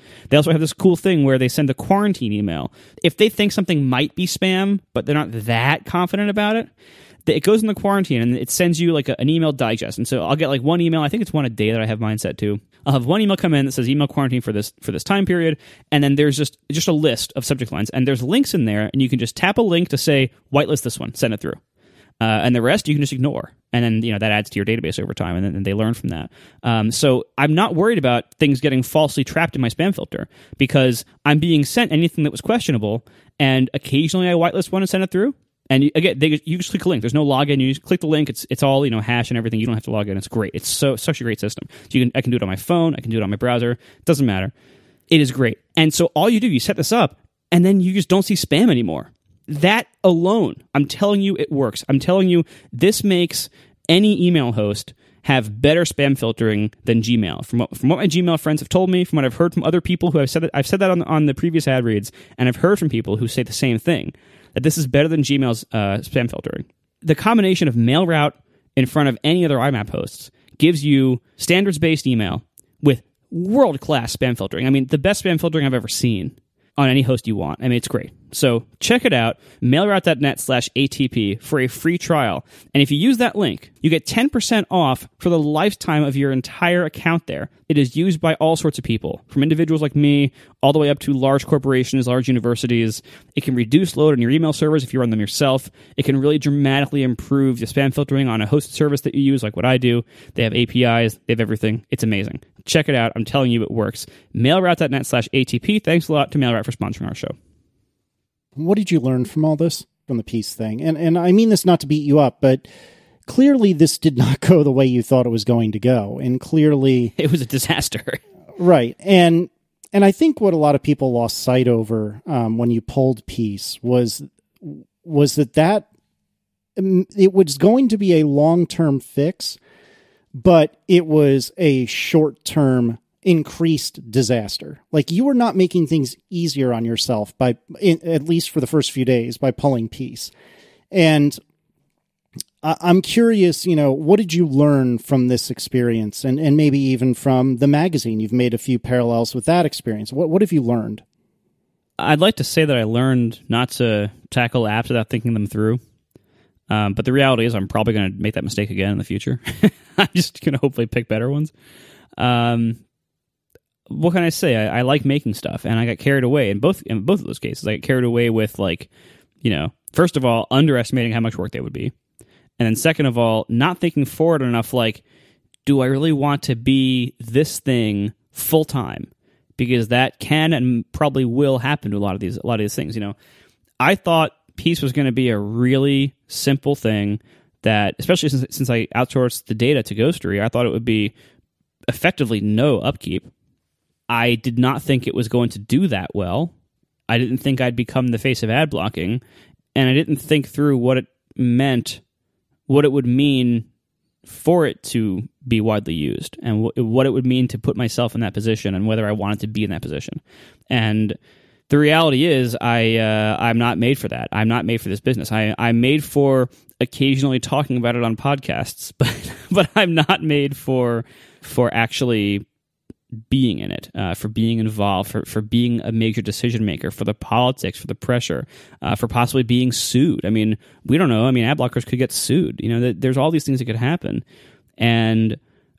They also have this cool thing where they send a quarantine email. If they think something might be spam, but they're not that confident about it, it goes in the quarantine and it sends you like an email digest. And so I'll get like one email. I think it's one a day that I have mine set to. I'll have one email come in that says email quarantine for this time period, and then there's just a list of subject lines, and there's links in there, and you can just tap a link to say whitelist this one, send it through. And the rest you can just ignore. And then, that adds to your database over time, and then they learn from that. So I'm not worried about things getting falsely trapped in my spam filter because I'm being sent anything that was questionable, and occasionally I whitelist one and send it through. And you just click a link. There's no login. You just click the link. It's all hash and everything. You don't have to log in. It's great. It's such a great system. So I can do it on my phone. I can do it on my browser. It doesn't matter. It is great. And so all you do, you set this up, and then you just don't see spam anymore. That alone, I'm telling you, it works. I'm telling you, this makes any email host have better spam filtering than Gmail. From what my Gmail friends have told me, from what I've heard from other people who have said that, I've said that on the previous ad reads, and I've heard from people who say the same thing, that this is better than Gmail's spam filtering. The combination of MailRoute in front of any other IMAP hosts gives you standards-based email with world-class spam filtering. I mean, the best spam filtering I've ever seen on any host you want. I mean, it's great. So check it out, mailroute.net/ATP for a free trial. And if you use that link, you get 10% off for the lifetime of your entire account there. It is used by all sorts of people, from individuals like me, all the way up to large corporations, large universities. It can reduce load on your email servers if you run them yourself. It can really dramatically improve the spam filtering on a hosted service that you use, like what I do. They have APIs. They have everything. It's amazing. Check it out. I'm telling you, it works. Mailroute.net/ATP. Thanks a lot to MailRoute for sponsoring our show. What did you learn from all this, from the peace thing? And I mean this not to beat you up, but clearly this did not go the way you thought it was going to go. And clearly it was a disaster. Right. And I think what a lot of people lost sight over when you pulled peace was that it was going to be a long-term fix, but it was a short-term increased disaster. Like, you were not making things easier on yourself at least for the first few days, by pulling peace. And I'm curious, what did you learn from this experience, and maybe even from the magazine? You've made a few parallels with that experience. What have you learned? I'd like to say that I learned not to tackle apps without thinking them through. But the reality is I'm probably going to make that mistake again in the future. I'm just going to hopefully pick better ones. What can I say? I like making stuff, and I got carried away in both of those cases. I got carried away with, first of all, underestimating how much work they would be. And then second of all, not thinking forward enough, do I really want to be this thing full time? Because that can and probably will happen to a lot of these things. I thought peace was going to be a really simple thing that, especially since I outsourced the data to Ghostery, I thought it would be effectively no upkeep. I did not think it was going to do that well. I didn't think I'd become the face of ad blocking, and I didn't think through what it meant, what it would mean for it to be widely used, and what it would mean to put myself in that position, and whether I wanted to be in that position. And the reality is, I'm not made for that. I'm not made for this business. I'm made for occasionally talking about it on podcasts, but I'm not made for actually being in it, for being involved, for being a major decision maker, for the politics, for the pressure, for possibly being sued. I mean, we don't know. I mean, ad blockers could get sued. There's all these things that could happen. And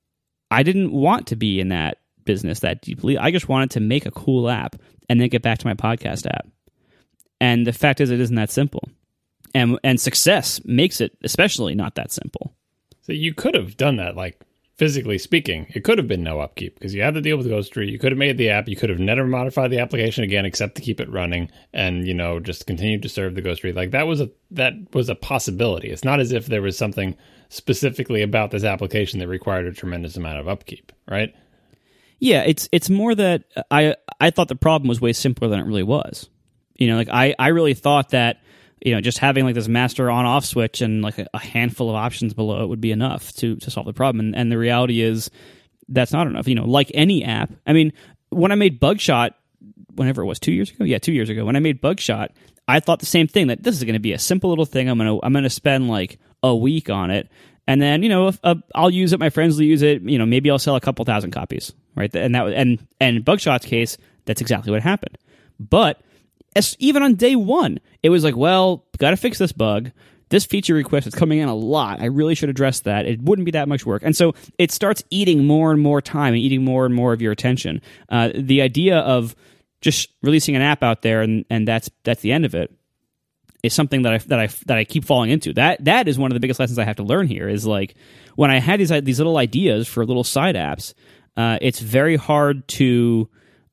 I didn't want to be in that business that deeply. I just wanted to make a cool app and then get back to my podcast app. And the fact is, it isn't that simple. And success makes it especially not that simple. So you could have done that, physically speaking, it could have been no upkeep because you had to deal with Ghostery. You could have made the app. You could have never modified the application again except to keep it running and, just continue to serve the Ghostery. That was a possibility. It's not as if there was something specifically about this application that required a tremendous amount of upkeep, right? Yeah, it's more that I thought the problem was way simpler than it really was. I really thought that just having this master on-off switch and a handful of options below it would be enough to solve the problem. And the reality is that's not enough. Like any app. I mean, when I made Bugshot, whenever it was 2 years ago? Yeah, 2 years ago. When I made Bugshot, I thought the same thing, that this is going to be a simple little thing. I'm going to spend a week on it. And then, if I'll use it, my friends will use it, maybe I'll sell a couple thousand copies, right? And in Bugshot's case, That's exactly what happened. But even on day one, it was like, well, got to fix this bug. This feature request is coming in a lot. I really should address that. It wouldn't be that much work. And so it starts eating more and more time and eating more and more of your attention. The idea of just releasing an app out there and that's the end of it is something that I keep falling into. That is one of the biggest lessons I have to learn here is like when I had these little ideas for little side apps, it's very hard to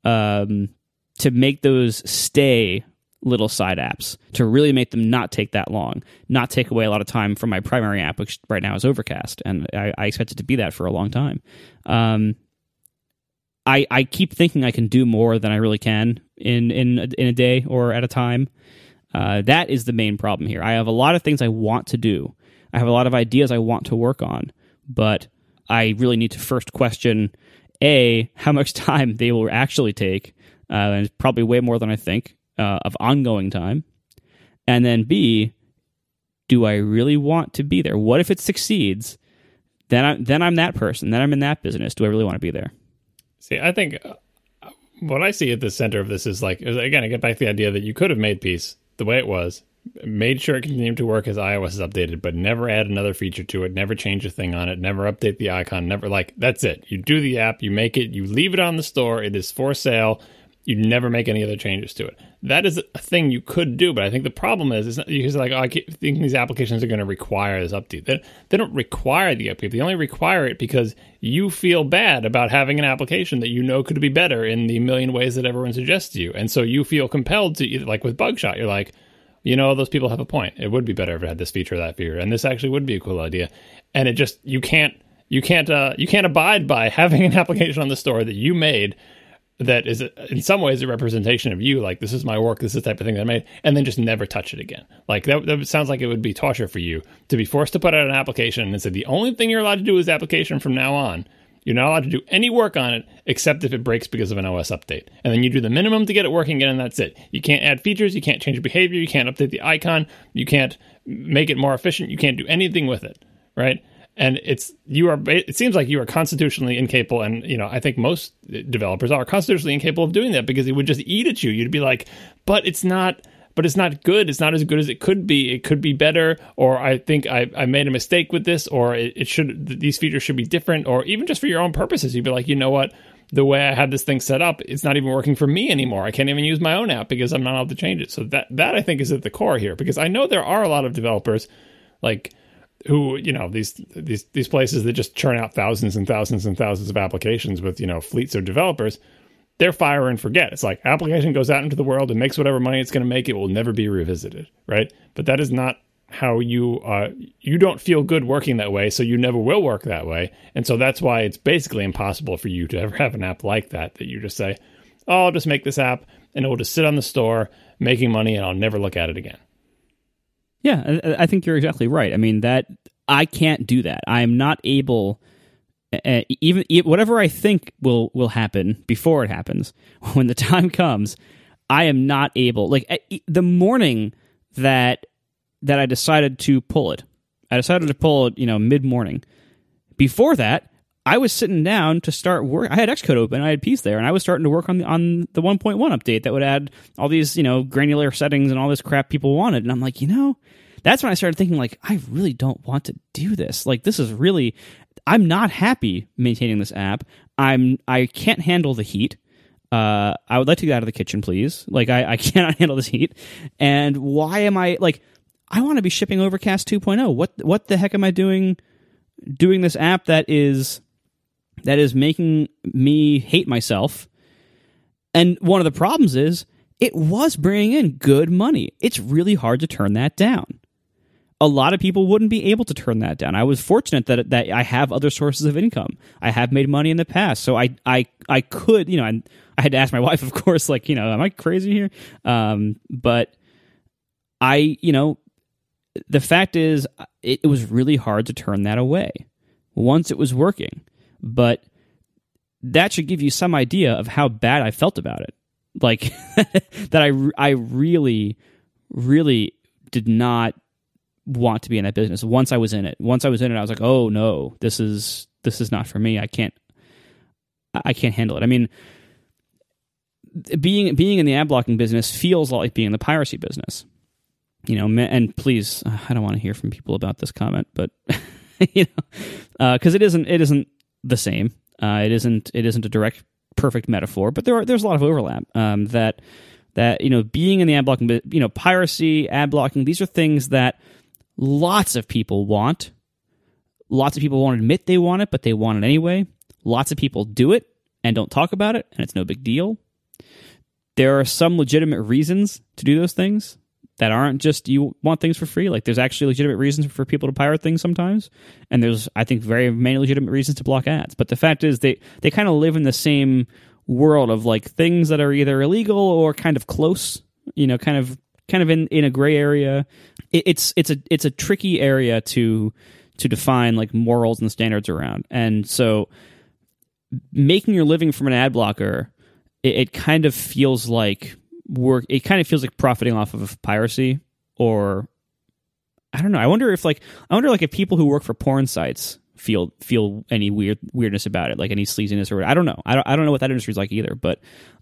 make those stay little side apps, to really make them not take that long, not take away a lot of time from my primary app, which right now is Overcast, and I expect it to be that for a long time. I keep thinking I can do more than I really can in a day or at a time. That is the main problem here. I have a lot of things I want to do. I have a lot of ideas I want to work on, but I really need to first question, A, how much time they will actually take, and it's probably way more than I think, of ongoing time. And then B, do I really want to be there? What if it succeeds? Then I'm that person. Then I'm in that business. Do I really want to be there? See, I think what I see at the center of this is like, again, I get back to the idea that you could have made Peace the way it was, made sure it continued to work as iOS is updated, but never add another feature to it, never change a thing on it, never update the icon, never that's it. You do the app, you make it, you leave it on the store, it is for sale. You never make any other changes to it. That is a thing you could do, but I think the problem is because like, I keep thinking these applications are going to require this update. They don't require the update. They only require it because you feel bad about having an application that you know could be better in the million ways that everyone suggests to you. And so you feel compelled to, like with Bugshot, you're like, those people have a point. It would be better if it had this feature or that feature, and this actually would be a cool idea. And it just, you can't abide by having an application on the store that you made that is in some ways a representation of you, like this is my work, this is the type of thing that I made, and then just never touch it again. Like that sounds like it would be torture for you to be forced to put out an application and say the only thing you're allowed to do is application from now on. You're not allowed to do any work on it except if it breaks because of an OS update. And then you do the minimum to get it working again, and that's it. You can't add features, you can't change behavior, you can't update the icon, you can't make it more efficient, you can't do anything with it, right? And it seems like you are constitutionally incapable, and I think most developers are constitutionally incapable of doing that because it would just eat at you. You'd be like, but it's not good. It's not as good as it could be. It could be better, or I think I made a mistake with this, or these features should be different, or even just for your own purposes, you'd be like, you know what? The way I had this thing set up, it's not even working for me anymore. I can't even use my own app because I'm not allowed to change it. So that I think is at the core here, because I know there are a lot of developers like who, these places that just churn out thousands and thousands and thousands of applications with, fleets of developers. They're fire and forget. It's like application goes out into the world and makes whatever money it's going to make. It will never be revisited, right? But that is not how you don't feel good working that way, so you never will work that way. And so that's why it's basically impossible for you to ever have an app like that you just say, oh, I'll just make this app and it will just sit on the store making money and I'll never look at it again. Yeah, I think you're exactly right. I mean, that I can't do that. I am not able, even whatever I think will happen before it happens, when the time comes, I am not able. Like the morning that I decided to pull it, mid-morning. Before that, I was sitting down to start work. I had Xcode open, I had Peace there, and I was starting to work on the 1.1 update that would add all these, granular settings and all this crap people wanted. And I'm like, that's when I started thinking, like, I really don't want to do this. Like, this is really, I'm not happy maintaining this app. I can't handle the heat. I would like to get out of the kitchen, please. Like, I cannot handle this heat. And why am I, like, I want to be shipping Overcast 2.0. What the heck am I doing this app that is making me hate myself? And one of the problems is it was bringing in good money. It's really hard to turn that down. A lot of people wouldn't be able to turn that down. I was fortunate that I have other sources of income. I have made money in the past, so I could, I had to ask my wife, of course, like, am I crazy here? But the fact is, it was really hard to turn that away once it was working. But that should give you some idea of how bad I felt about it. Like, that I really, really did not want to be in that business. Once I was in it, I was like, oh no, this is not for me. I can't handle it. I mean, being in the ad blocking business feels like being in the piracy business. And please, I don't want to hear from people about this comment, but because it isn't the same. It isn't a direct perfect metaphor, but there's a lot of overlap. That being in the ad blocking, piracy, ad blocking, these are things that lots of people want. Lots of people won't admit they want it, but they want it anyway. Lots of people do it and don't talk about it, and it's no big deal. There are some legitimate reasons to do those things that aren't just you want things for free. Like, there's actually legitimate reasons for people to pirate things sometimes, and there's, I think, very many legitimate reasons to block ads. But the fact is, they kind of live in the same world of like things that are either illegal or kind of close, kind of in a gray area. It's a tricky area to define like morals and standards around, and so making your living from an ad blocker, it kind of feels like work. It kind of feels like profiting off of piracy, or I don't know. I wonder if people who work for porn sites feel any weirdness about it, like any sleaziness or I don't know. I don't know what that industry's like either, but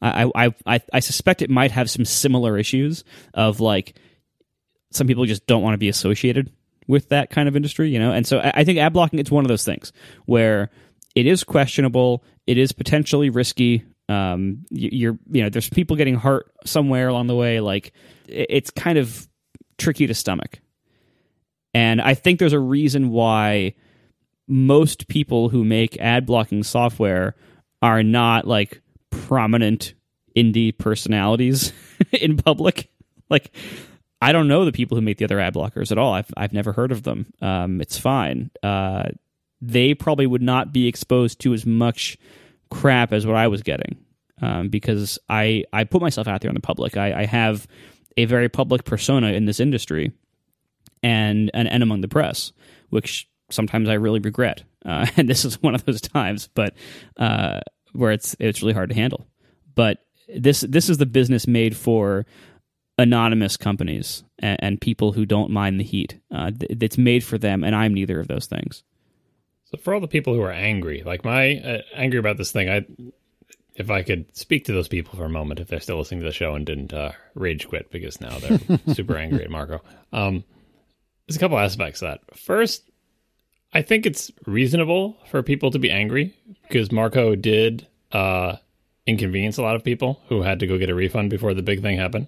I suspect it might have some similar issues of like some people just don't want to be associated with that kind of industry, And so I think ad blocking, it's one of those things where it is questionable, it is potentially risky. There's people getting hurt somewhere along the way. Like, it's kind of tricky to stomach. And I think there's a reason why most people who make ad blocking software are not like prominent indie personalities in public. Like, I don't know the people who make the other ad blockers at all. I've never heard of them. It's fine. They probably would not be exposed to as much crap as what I was getting, because I put myself out there in the public. I have a very public persona in this industry and among the press, which sometimes I really regret. And this is one of those times, but where it's really hard to handle. But this is the business made for anonymous companies and people who don't mind the heat. It's made for them, and I'm neither of those things. So for all the people who are angry, like angry about this thing, if I could speak to those people for a moment, if they're still listening to the show and didn't rage quit because now they're super angry at Marco. There's a couple aspects of that. First, I think it's reasonable for people to be angry because Marco did inconvenience a lot of people who had to go get a refund before the big thing happened.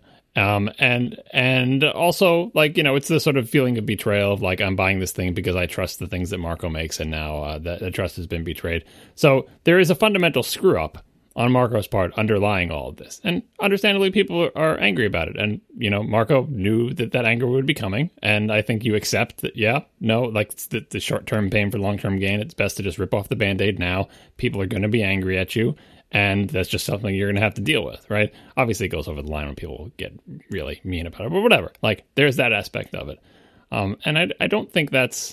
And also, like, it's the sort of feeling of betrayal of like, I'm buying this thing because I trust the things that Marco makes, and now that trust has been betrayed. So there is a fundamental screw up on Marco's part underlying all of this. And understandably, people are angry about it. And, Marco knew that anger would be coming. And I think you accept that, it's the short-term pain for long-term gain. It's best to just rip off the Band-Aid now. People are going to be angry at you. And that's just something you're going to have to deal with, right? Obviously, it goes over the line when people get really mean about it, but whatever. Like, there's that aspect of it. And I don't think that's,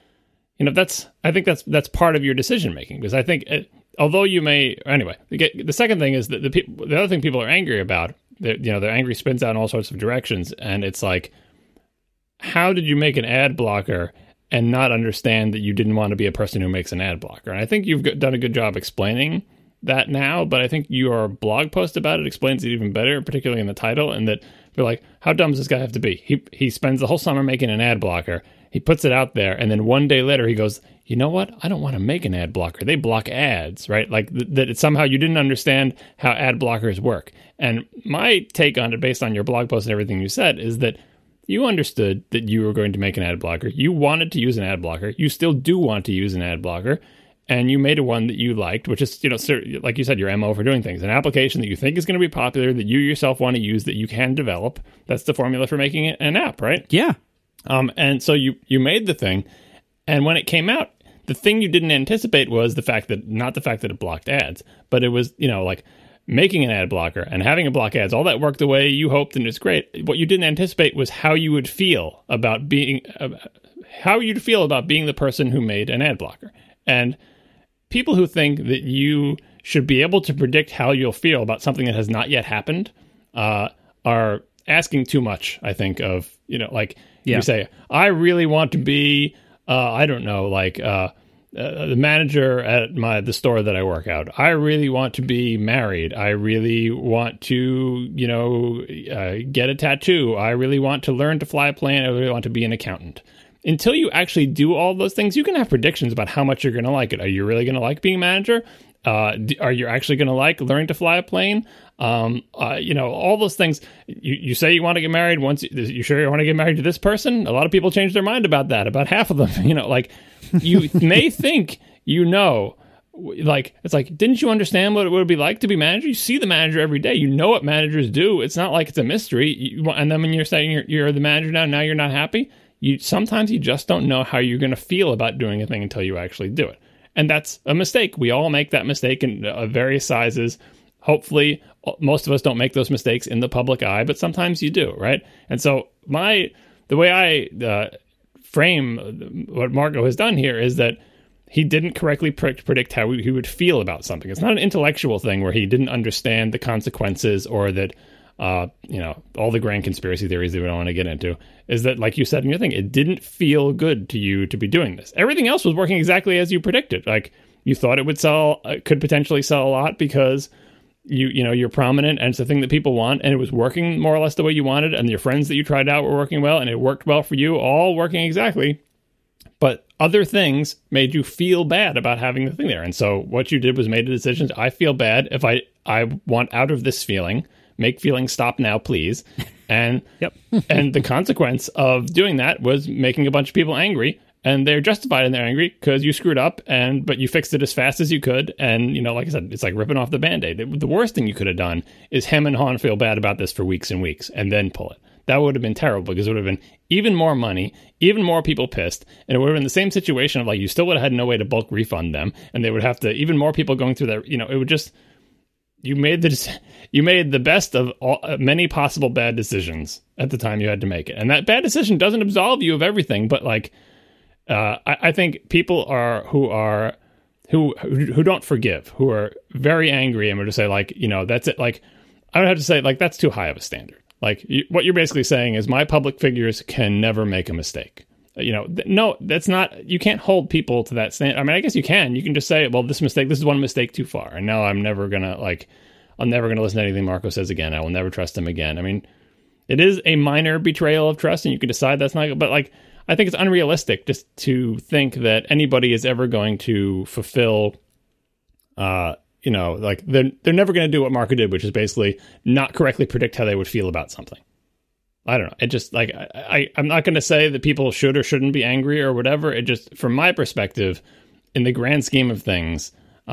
I think that's part of your decision making, because I think, although you may, anyway, the second thing is that the other thing people are angry about, their angry spins out in all sorts of directions. And it's like, how did you make an ad blocker and not understand that you didn't want to be a person who makes an ad blocker? And I think you've done a good job explaining that now, but I think your blog post about it explains it even better, particularly in the title, and that you're like, how dumb does this guy have to be? He spends the whole summer making an ad blocker, he puts it out there, and then one day later he goes, you know what? I don't want to make an ad blocker. They block ads, right? Like that somehow you didn't understand how ad blockers work. And my take on it, based on your blog post and everything you said, is that you understood that you were going to make an ad blocker. You wanted to use an ad blocker. You still do want to use an ad blocker. And you made a one that you liked, which is, like you said, your MO for doing things. An application that you think is going to be popular, that you yourself want to use, that you can develop. That's the formula for making an app, right? Yeah. And so you made the thing. And when it came out, the thing you didn't anticipate was not the fact that it blocked ads, but it was, like making an ad blocker and having it block ads. All that worked the way you hoped, and it's great. What you didn't anticipate was how you would feel about being the person who made an ad blocker. And people who think that you should be able to predict how you'll feel about something that has not yet happened are asking too much, I think, of, you say, I really want to be, the manager at the store that I work out, I really want to be married. I really want to, get a tattoo. I really want to learn to fly a plane. I really want to be an accountant. Until you actually do all those things, you can have predictions about how much you're going to like it. Are you really going to like being a manager? Are you actually going to like learning to fly a plane? All those things. You say you want to get married. Once you sure you want to get married to this person? A lot of people change their mind about that. About half of them, you may think, it's like, didn't you understand what it would be like to be manager? You see the manager every day. You know what managers do. It's not like it's a mystery. And then when you're saying you're the manager now you're not happy. Sometimes you just don't know how you're going to feel about doing a thing until you actually do it. And that's a mistake. We all make that mistake in various sizes. Hopefully, most of us don't make those mistakes in the public eye, but sometimes you do, right? And so the way I frame what Marco has done here is that he didn't correctly predict how he would feel about something. It's not an intellectual thing where he didn't understand the consequences or that, all the grand conspiracy theories that we don't want to get into, is that, like you said in your thing, it didn't feel good to you to be doing this. Everything else was working exactly as you predicted. Like, you thought it would could potentially sell a lot because you're prominent and it's a thing that people want, and it was working more or less the way you wanted, and your friends that you tried out were working well, and it worked well for you, all working exactly. But other things made you feel bad about having the thing there. And so what you did was made a decision. I feel bad. If I want out of this feeling, make feelings stop now, please. And yep. And the consequence of doing that was making a bunch of people angry, and they're justified in their angry because you screwed up, but you fixed it as fast as you could. And, like I said, it's like ripping off the Band-Aid. The worst thing you could have done is hem and haw and feel bad about this for weeks and weeks and then pull it. That would have been terrible because it would have been even more money, even more people pissed, and it would have been the same situation of, like, you still would have had no way to bulk refund them, and they would have to, even more people going through that, it would just, you made the best of many possible bad decisions at the time you had to make it. And that bad decision doesn't absolve you of everything, but, like, I think people who don't forgive, who are very angry and would just say, like, that's it. Like, I would have to say, like, that's too high of a standard. Like, what you're basically saying is my public figures can never make a mistake. No, that's not, you can't hold people to that standard. I mean, I guess you can. You can just say, well, this is one mistake too far. And now I'm never going to, I'm never going to listen to anything Marco says again. I will never trust him again. I mean, it is a minor betrayal of trust, and you can decide that's not, but, like, I think it's unrealistic just to think that anybody is ever going to fulfill, like, they're never going to do what Marco did, which is basically not correctly predict how they would feel about something. I don't know. It just, like, I'm not going to say that people should or shouldn't be angry or whatever. It just, from my perspective, in the grand scheme of things,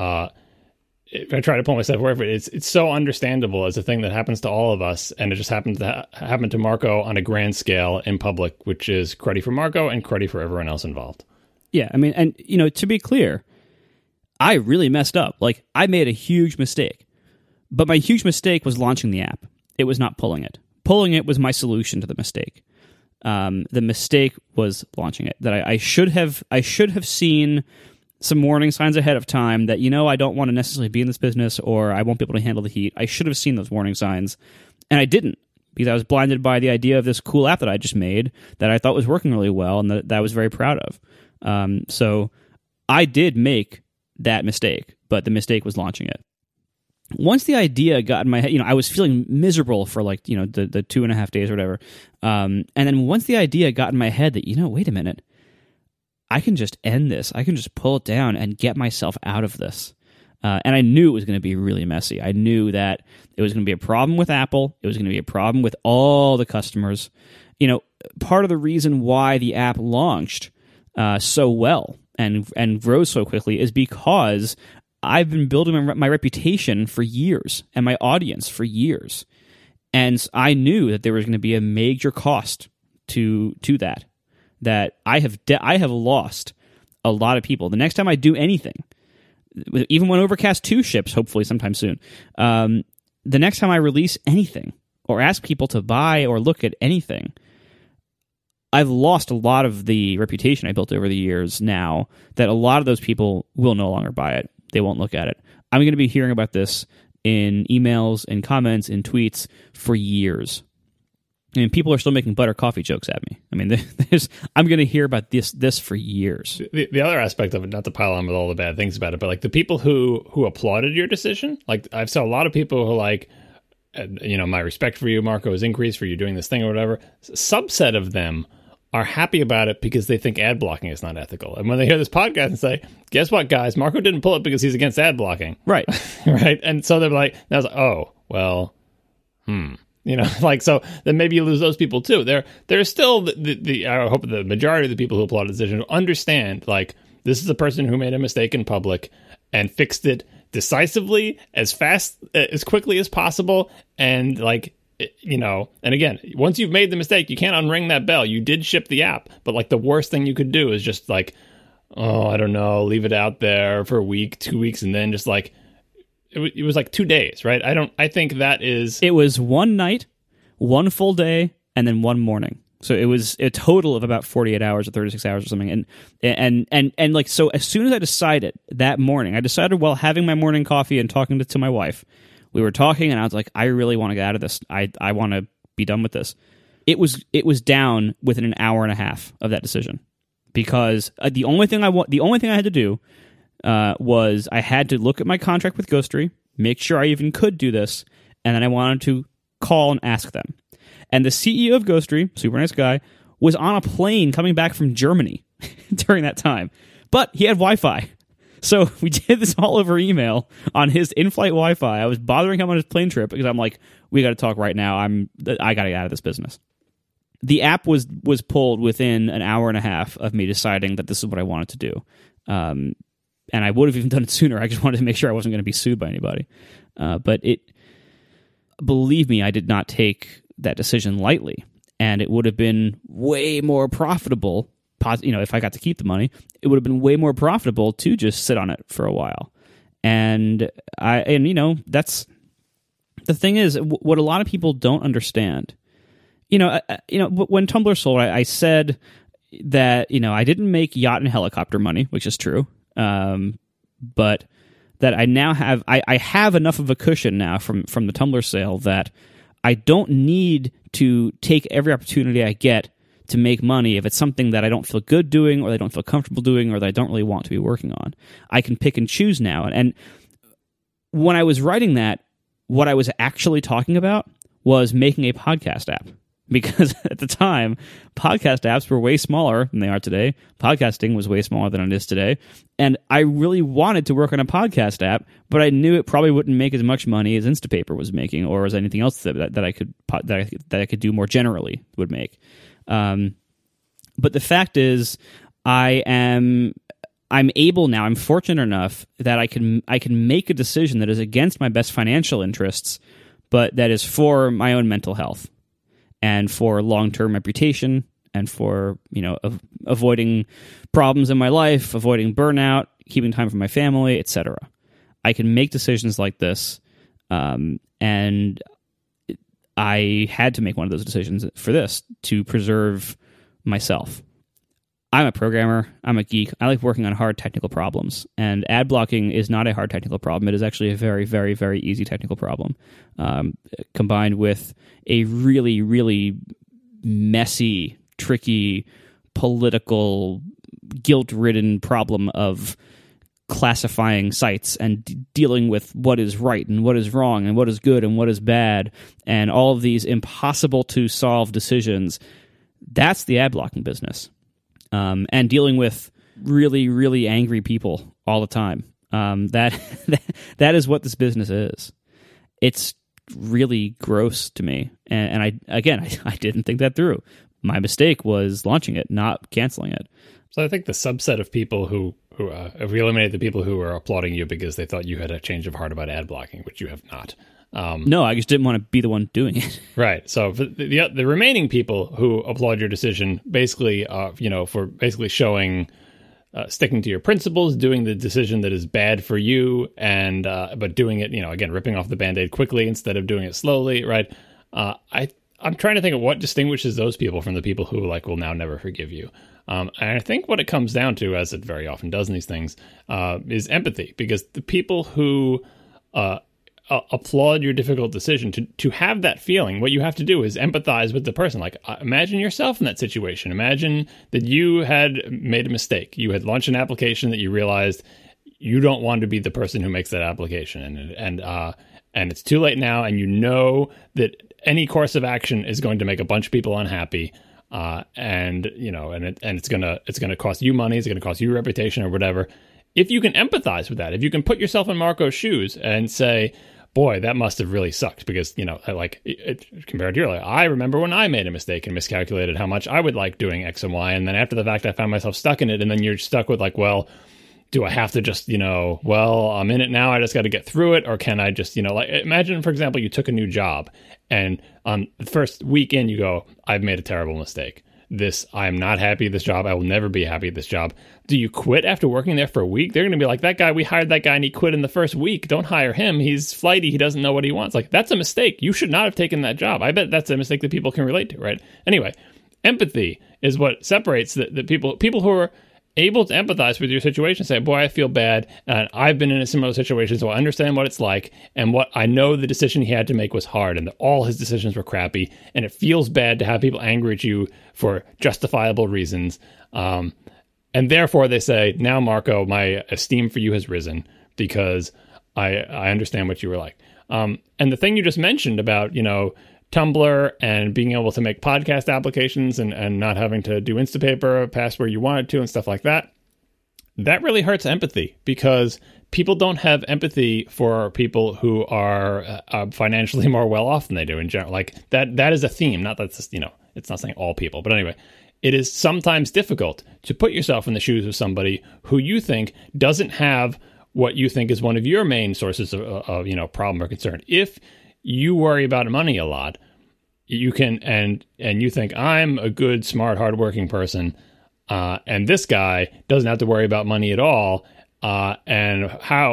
if I try to pull myself away from it, it's so understandable as a thing that happens to all of us, and it just happens to happen to Marco on a grand scale in public, which is cruddy for Marco and cruddy for everyone else involved. Yeah, I mean, and, to be clear, I really messed up. Like, I made a huge mistake. But my huge mistake was launching the app. It was not pulling it. Pulling it was my solution to the mistake. The mistake was launching it. That I should have seen some warning signs ahead of time that, I don't want to necessarily be in this business, or I won't be able to handle the heat. I should have seen those warning signs. And I didn't, because I was blinded by the idea of this cool app that I just made that I thought was working really well and that I was very proud of. So I did make that mistake, but the mistake was launching it. Once the idea got in my head, I was feeling miserable for, like, the 2.5 days or whatever. And then once the idea got in my head that, wait a minute, I can just end this. I can just pull it down and get myself out of this. And I knew it was going to be really messy. I knew that it was going to be a problem with Apple. It was going to be a problem with all the customers. Part of the reason why the app launched so well and grows so quickly is because I've been building my reputation for years and my audience for years. And I knew that there was going to be a major cost to that I have lost a lot of people. The next time I do anything, even when Overcast 2 ships, hopefully sometime soon, the next time I release anything or ask people to buy or look at anything, I've lost a lot of the reputation I built over the years now that a lot of those people will no longer buy it. They won't look at it. I'm going to be hearing about this in emails, in comments, in tweets for years. I mean, people are still making butter coffee jokes at me. I mean, I'm going to hear about this for years. The other aspect of it, not to pile on with all the bad things about it, but like the people who applauded your decision, like I've saw a lot of people who like, my respect for you, Marco, has increased for you doing this thing or whatever. A subset of them are happy about it because they think ad blocking is not ethical. And when they hear this podcast and say, guess what, guys, Marco didn't pull it because he's against ad blocking. Right. Right. And so they're like, I was like, oh, well, like, so then maybe you lose those people too. There's still the I hope the majority of the people who applaud the decision understand, like, this is a person who made a mistake in public and fixed it decisively, as fast, as quickly as possible. And like, and again, once you've made the mistake, you can't unring that bell. You did ship the app, but like the worst thing you could do is just like, oh, I don't know, leave it out there for a week, 2 weeks. And then just like, it was like 2 days, right? I think that is... It was one night, one full day, and then one morning. So it was a total of about 48 hours or 36 hours or something. And like, so as soon as I decided that morning, while having my morning coffee and talking to my wife, we were talking and I was like, I really want to get out of this. I want to be done with this. It was down within an hour and a half of that decision, because the only thing I had to do was I had to look at my contract with Ghostery, make sure I even could do this, and then I wanted to call and ask them. And the CEO of Ghostery, super nice guy, was on a plane coming back from Germany during that time. But he had Wi-Fi. So we did this all over email on his in-flight Wi-Fi. I was bothering him on his plane trip because I'm like, we got to talk right now. I got to get out of this business. The app was pulled within an hour and a half of me deciding that this is what I wanted to do. And I would have even done it sooner. I just wanted to make sure I wasn't going to be sued by anybody. But believe me, I did not take that decision lightly. And it would have been way more profitable, if I got to keep the money, it would have been way more profitable to just sit on it for a while. And that's the thing is, what a lot of people don't understand. When Tumblr sold, I said that, I didn't make yacht and helicopter money, which is true. But that I now have, I have enough of a cushion now from the Tumblr sale that I don't need to take every opportunity I get to make money if it's something that I don't feel good doing, or that I don't feel comfortable doing, or that I don't really want to be working on. I can pick and choose now. And when I was writing that, what I was actually talking about was making a podcast app. Because at the time, podcast apps were way smaller than they are today. Podcasting was way smaller than it is today. And I really wanted to work on a podcast app, but I knew it probably wouldn't make as much money as Instapaper was making, or as anything else that I could do more generally would make. But the fact is, I'm able now. I'm fortunate enough that I can make a decision that is against my best financial interests, but that is for my own mental health, and for long-term reputation, and for, avoiding problems in my life, avoiding burnout, keeping time for my family, etc. I can make decisions like this, and I had to make one of those decisions for this to preserve myself. I'm a programmer. I'm a geek. I like working on hard technical problems, and ad blocking is not a hard technical problem. It is actually a very, very, very easy technical problem, combined with a really, really messy, tricky, political, guilt-ridden problem of classifying sites and dealing with what is right and what is wrong and what is good and what is bad, and all of these impossible to solve decisions. That's the ad blocking business. And dealing with really, really angry people all the time. That is what this business is. It's really gross to me. And I didn't think that through. My mistake was launching it, not canceling it. So I think the subset of people who if we eliminate the people who were applauding you because they thought you had a change of heart about ad blocking, which you have not. No, I just didn't want to be the one doing it. Right. So for the remaining people who applaud your decision, basically, for basically showing, sticking to your principles, doing the decision that is bad for you, and but doing it, again, ripping off the Band-Aid quickly instead of doing it slowly. Right. I'm trying to think of what distinguishes those people from the people who will now never forgive you. And I think what it comes down to, as it very often does in these things, is empathy, because the people who applaud your difficult decision. To have that feeling, what you have to do is empathize with the person. Like, imagine yourself in that situation. Imagine that you had made a mistake. You had launched an application that you realized you don't want to be the person who makes that application, and it's too late now, and you know that any course of action is going to make a bunch of people unhappy, and it's gonna cost you money, it's gonna cost you reputation or whatever. If you can empathize with that, if you can put yourself in Marco's shoes and say, boy, that must have really sucked, because, compared to your life, I remember when I made a mistake and miscalculated how much I would like doing X and Y, and then after the fact, I found myself stuck in it, and then you're stuck with like, well, do I have to just, I'm in it now, I just got to get through it, or can I just, imagine, for example, you took a new job, and the first week in, you go, I've made a terrible mistake. I'm not happy at this job. I will never be happy at this job. Do you quit after working there for a week? They're going to be like, that guy, we hired that guy and he quit in the first week. Don't hire him. He's flighty. He doesn't know what he wants. Like, that's a mistake. You should not have taken that job. I bet that's a mistake that people can relate to, right? Anyway, empathy is what separates the people who are able to empathize with your situation, say, boy, I feel bad, and I've been in a similar situation, so I understand what it's like, and what I know the decision he had to make was hard, and that all his decisions were crappy, and it feels bad to have people angry at you for justifiable reasons. And therefore, they say, now, Marco, my esteem for you has risen, because I understand what you were like. And the thing you just mentioned about, Tumblr and being able to make podcast applications and not having to do Instapaper past where you wanted to and stuff like that, that really hurts empathy, because people don't have empathy for people who are financially more well off than they do in general. Like that is a theme. Not that it's not saying all people, but anyway, it is sometimes difficult to put yourself in the shoes of somebody who you think doesn't have what you think is one of your main sources of problem or concern. If you worry about money a lot, you can, and you think, I'm a good, smart, hardworking person, and this guy doesn't have to worry about money at all, and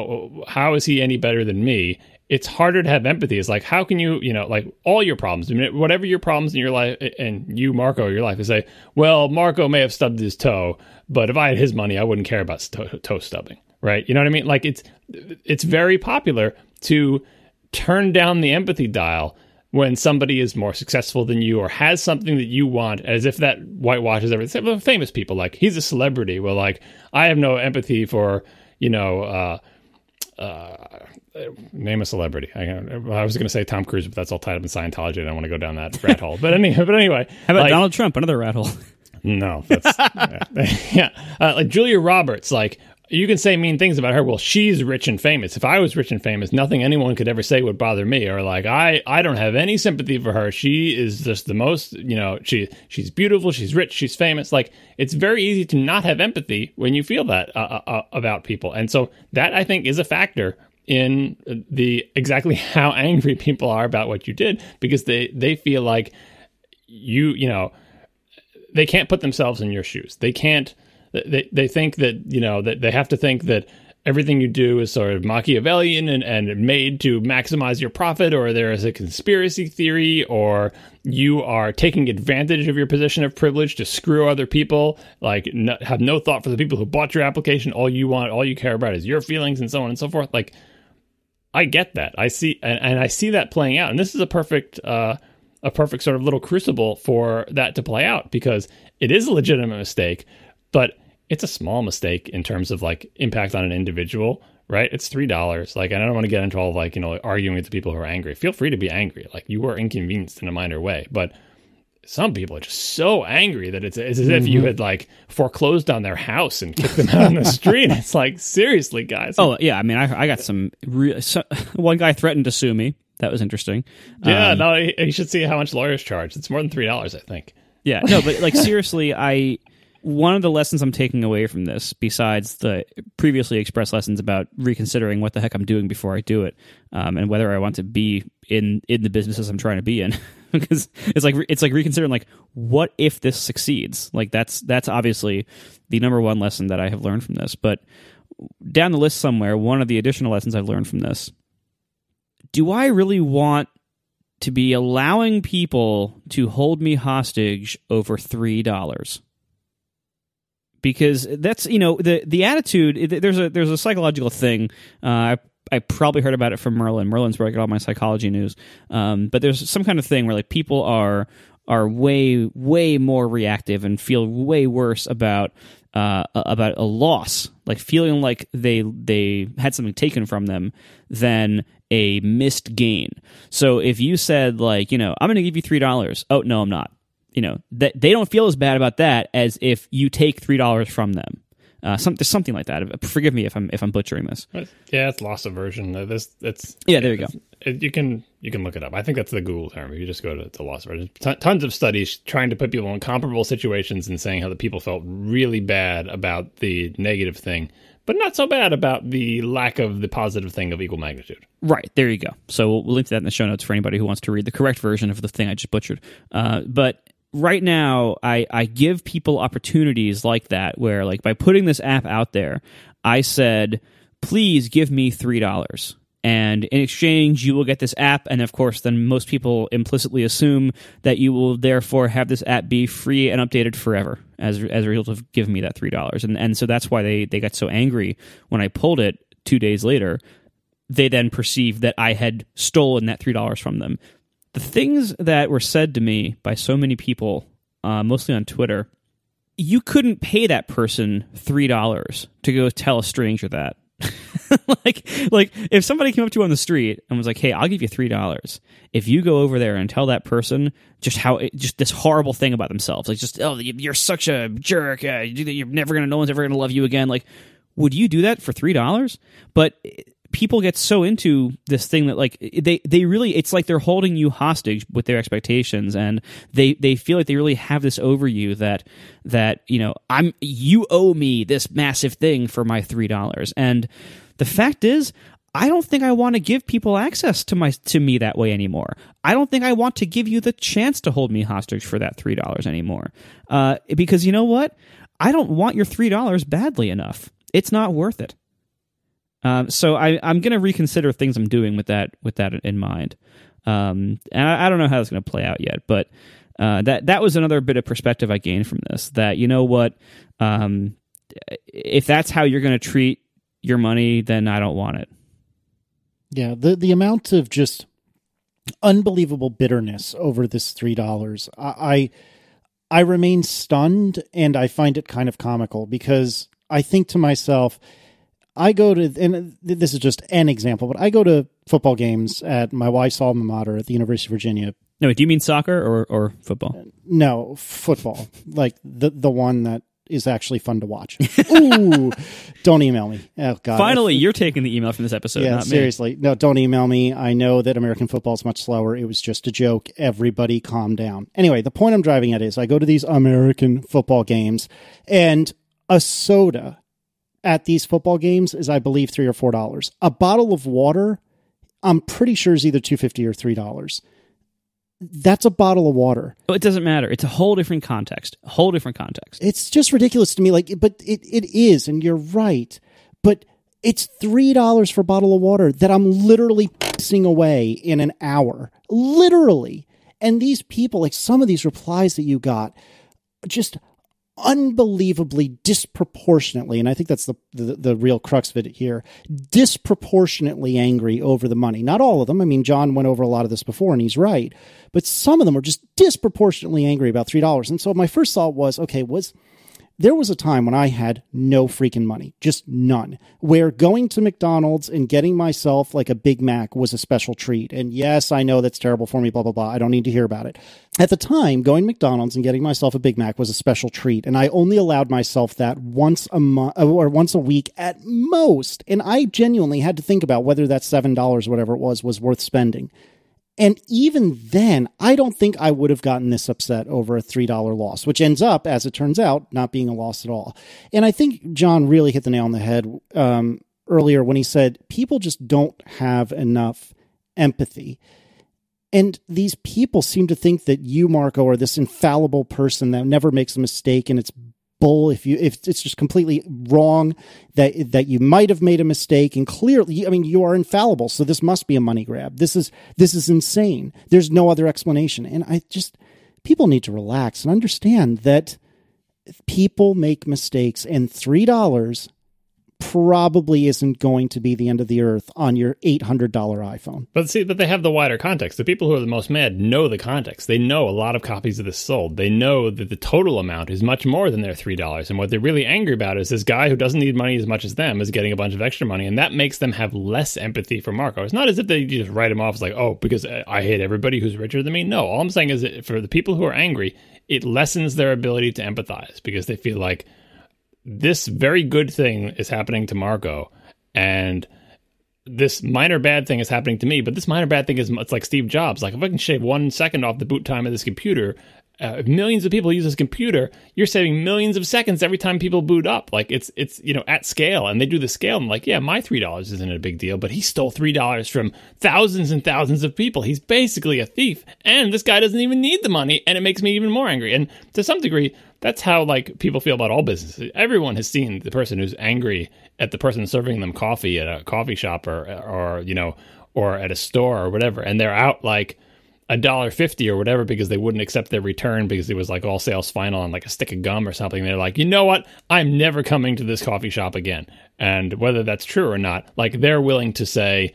how is he any better than me? It's harder to have empathy. It's like, how can you, like all your problems, whatever your problems in your life, and you, Marco, your life, is say, well, Marco may have stubbed his toe, but if I had his money, I wouldn't care about toe stubbing, right? You know what I mean? Like, it's very popular to turn down the empathy dial when somebody is more successful than you or has something that you want, as if that whitewashes everything. Famous people, like, he's a celebrity. Well, like, I have no empathy for, name a celebrity. I was going to say Tom Cruise, but that's all tied up in Scientology. I don't want to go down that rat hole. But anyway. How about Donald Trump, another rat hole? No, that's, yeah. Like Julia Roberts, like, you can say mean things about her. Well, she's rich and famous. If I was rich and famous, nothing anyone could ever say would bother me. Or like, I don't have any sympathy for her. She is just the most, she's beautiful, she's rich, she's famous. Like, it's very easy to not have empathy when you feel that about people. And so that, I think, is a factor in the exactly how angry people are about what you did, because they feel like they can't put themselves in your shoes. They can't. They think that, that they have to think that everything you do is sort of Machiavellian and made to maximize your profit, or there is a conspiracy theory, or you are taking advantage of your position of privilege to screw other people, like have no thought for the people who bought your application. All you care about is your feelings, and so on and so forth. Like, I get that. I see, and I see that playing out. And this is a perfect sort of little crucible for that to play out, because it is a legitimate mistake, but it's a small mistake in terms of like impact on an individual, right? It's $3. Like, I don't want to get into all of like, arguing with the people who are angry. Feel free to be angry. Like, you were inconvenienced in a minor way, but some people are just so angry that it's as if you had like foreclosed on their house and kicked them out on the street. It's like, seriously, guys. Oh yeah. I mean, I got one guy threatened to sue me. That was interesting. Yeah. No, you should see how much lawyers charge. It's more than $3, I think. Yeah. No, but like, seriously, one of the lessons I'm taking away from this, besides the previously expressed lessons about reconsidering what the heck I'm doing before I do it, and whether I want to be in the businesses I'm trying to be in, because it's like reconsidering, like, what if this succeeds? Like, that's obviously the number one lesson that I have learned from this. But down the list somewhere, one of the additional lessons I've learned from this: do I really want to be allowing people to hold me hostage over $3? Because that's, the attitude, there's a psychological thing. I I probably heard about it from Merlin. Merlin's where I get all my psychology news. But there's some kind of thing where like people are way more reactive and feel way worse about a loss, like feeling like they had something taken from them, than a missed gain. So if you said like, I'm going to give you $3. Oh no, I'm not. That they don't feel as bad about that as if you take $3 from them. Something like that. Forgive me if I'm butchering this. Yeah, it's loss aversion. There you go. You can look it up. I think that's the Google term. If you just go to loss aversion, tons of studies trying to put people in comparable situations and saying how the people felt really bad about the negative thing, but not so bad about the lack of the positive thing of equal magnitude. Right, there you go. So we'll link to that in the show notes for anybody who wants to read the correct version of the thing I just butchered. But right now, I give people opportunities like that where, like, by putting this app out there, I said, please give me $3. And in exchange, you will get this app. And of course, then most people implicitly assume that you will therefore have this app be free and updated forever as a result of giving me that $3. And so that's why they got so angry when I pulled it 2 days later. They then perceived that I had stolen that $3 from them. The things that were said to me by so many people, mostly on Twitter, you couldn't pay that person $3 to go tell a stranger that. like if somebody came up to you on the street and was like, "Hey, I'll give you $3 if you go over there and tell that person just this horrible thing about themselves, like just you're such a jerk, you're never gonna, no one's ever gonna love you again." Like, would you do that for $3? But people get so into this thing that like they really, it's like they're holding you hostage with their expectations, and they feel like they really have this over you that you owe me this massive thing for my $3. And the fact is, I don't think I want to give people access to me that way anymore. I don't think I want to give you the chance to hold me hostage for that $3 anymore. Because you know what? I don't want your $3 badly enough. It's not worth it. So I'm going to reconsider things I'm doing with that in mind. And I don't know how it's going to play out yet, but that was another bit of perspective I gained from this, that, you know what, if that's how you're going to treat your money, then I don't want it. Yeah, the amount of just unbelievable bitterness over this $3, I remain stunned, and I find it kind of comical, because I think to myself, I go to, and this is just an example, but I go to football games at my wife's alma mater at the University of Virginia. No, do you mean soccer or football? No, football. Like the one that is actually fun to watch. Ooh, don't email me. Oh, God. Finally, you're taking the email from this episode, yeah, not me. Seriously. No, don't email me. I know that American football is much slower. It was just a joke. Everybody calm down. Anyway, the point I'm driving at is I go to these American football games, and a soda at these football games is, I believe, $3 or $4. A bottle of water, I'm pretty sure, is either $2.50 or $3. That's a bottle of water. But it doesn't matter. It's a whole different context. A whole different context. It's just ridiculous to me. Like, but it is, and you're right. But it's $3 for a bottle of water that I'm literally pissing away in an hour. Literally. And these people, like some of these replies that you got, just unbelievably disproportionately, and I think that's the real crux of it here, disproportionately angry over the money. Not all of them. I mean, John went over a lot of this before, and he's right. But some of them are just disproportionately angry about $3. And so my first thought was, okay, there was a time when I had no freaking money, just none, where going to McDonald's and getting myself like a Big Mac was a special treat. And yes, I know that's terrible for me, blah, blah, blah. I don't need to hear about it. At the time, going to McDonald's and getting myself a Big Mac was a special treat. And I only allowed myself that once a month or once a week at most. And I genuinely had to think about whether that $7, whatever it was worth spending. And even then, I don't think I would have gotten this upset over a $3 loss, which ends up, as it turns out, not being a loss at all. And I think John really hit the nail on the head earlier when he said people just don't have enough empathy. And these people seem to think that you, Marco, are this infallible person that never makes a mistake, and it's bull if it's just completely wrong, that you might have made a mistake, and clearly, I mean, you are infallible, so this must be a money grab. This is insane. There's no other explanation. And people need to relax and understand that people make mistakes, and $3 probably isn't going to be the end of the earth on your $800 iPhone. But they have the wider context. The people who are the most mad know the context. They know a lot of copies of this sold. They know that the total amount is much more than their $3. And what they're really angry about is this guy who doesn't need money as much as them is getting a bunch of extra money. And that makes them have less empathy for Marco. It's not as if they just write him off as like, oh, because I hate everybody who's richer than me. No, all I'm saying is that for the people who are angry, it lessens their ability to empathize because they feel like this very good thing is happening to Marco, and this minor bad thing is happening to me. But this minor bad thing it's like Steve Jobs. Like if I can shave 1 second off the boot time of this computer, if millions of people use this computer, you're saving millions of seconds every time people boot up. Like it's at scale, and they do the scale. I'm like, yeah, my $3 isn't a big deal, but he stole $3 from thousands and thousands of people. He's basically a thief, and this guy doesn't even need the money, and it makes me even more angry. And to some degree, that's how like people feel about all businesses. Everyone has seen the person who's angry at the person serving them coffee at a coffee shop or at a store or whatever, and they're out like $1.50 or whatever because they wouldn't accept their return because it was like all sales final on like a stick of gum or something. They're like, you know what? I'm never coming to this coffee shop again. And whether that's true or not, like they're willing to say,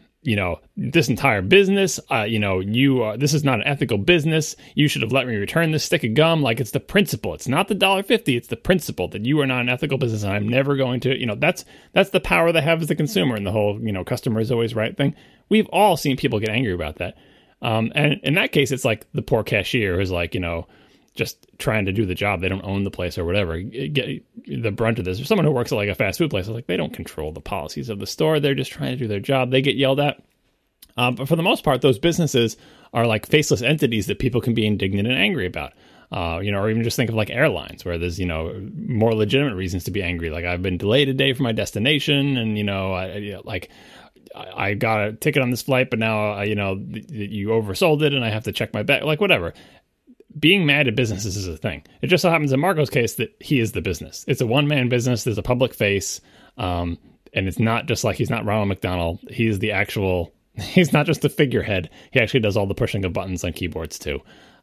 this entire business, this is not an ethical business. You should have let me return this stick of gum. Like it's the principle. It's not the $1.50. It's the principle that you are not an ethical business, and I'm never going to. That's the power they have as the consumer, and the whole customer is always right thing. We've all seen people get angry about that, and in that case, it's like the poor cashier who's like just trying to do the job. They don't own the place or whatever. Get the brunt of this. Or someone who works at like a fast food place, like they don't control the policies of the store. They're just trying to do their job. They get yelled at. But for the most part, those businesses are like faceless entities that people can be indignant and angry about. Or even just think of like airlines where there's, more legitimate reasons to be angry. Like I've been delayed a day from my destination and, I got a ticket on this flight, but now, you oversold it and I have to check my bag, like whatever. Being mad at businesses is a thing. It just so happens in Marco's case that he is the business. It's a one-man business. There's a public face. And it's not just like he's not Ronald McDonald. He's not just the figurehead. He actually does all the pushing of buttons on keyboards too.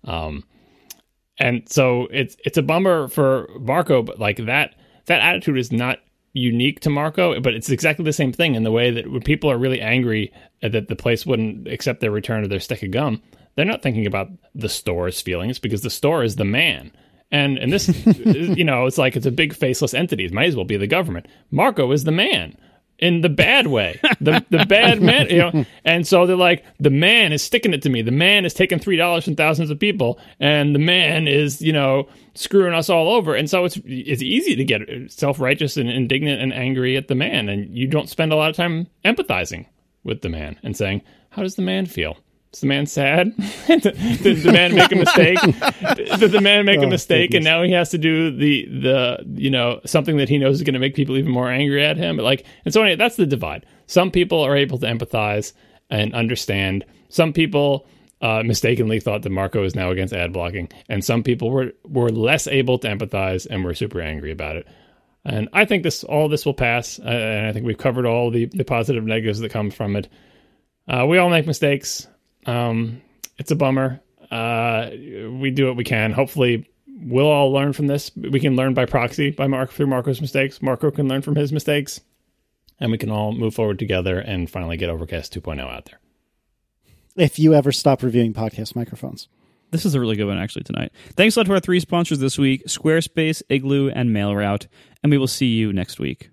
And so it's a bummer for Marco, but like that attitude is not unique to Marco, but it's exactly the same thing in the way that when people are really angry that the place wouldn't accept their return of their stick of gum, they're not thinking about the store's feelings because the store is the man. And this, it's like it's a big faceless entity. It might as well be the government. Marco is the man in the bad way, the bad man, And so they're like, the man is sticking it to me. The man is taking $3 from thousands of people, and the man is, screwing us all over. And so it's easy to get self-righteous and indignant and angry at the man, and you don't spend a lot of time empathizing with the man and saying, how does the man feel? Is the man sad? Did the man make a mistake? Did the man make a mistake goodness. And now he has to do the something that he knows is going to make people even more angry at him? And so anyway, that's the divide. Some people are able to empathize and understand. Some people mistakenly thought that Marco is now against ad blocking, and some people were less able to empathize and were super angry about it. And I think all this will pass, and I think we've covered all the positive and negatives that come from it. We all make mistakes. It's a bummer. We do what we can. Hopefully we'll all learn from this. We can learn by proxy through Marco's mistakes. Marco can learn from his mistakes, and we can all move forward together and finally get Overcast 2.0 out there. If you ever stop reviewing podcast microphones. This is a really good one actually tonight. Thanks a lot to our 3 sponsors this week, Squarespace, Igloo, and MailRoute, and we will see you next week.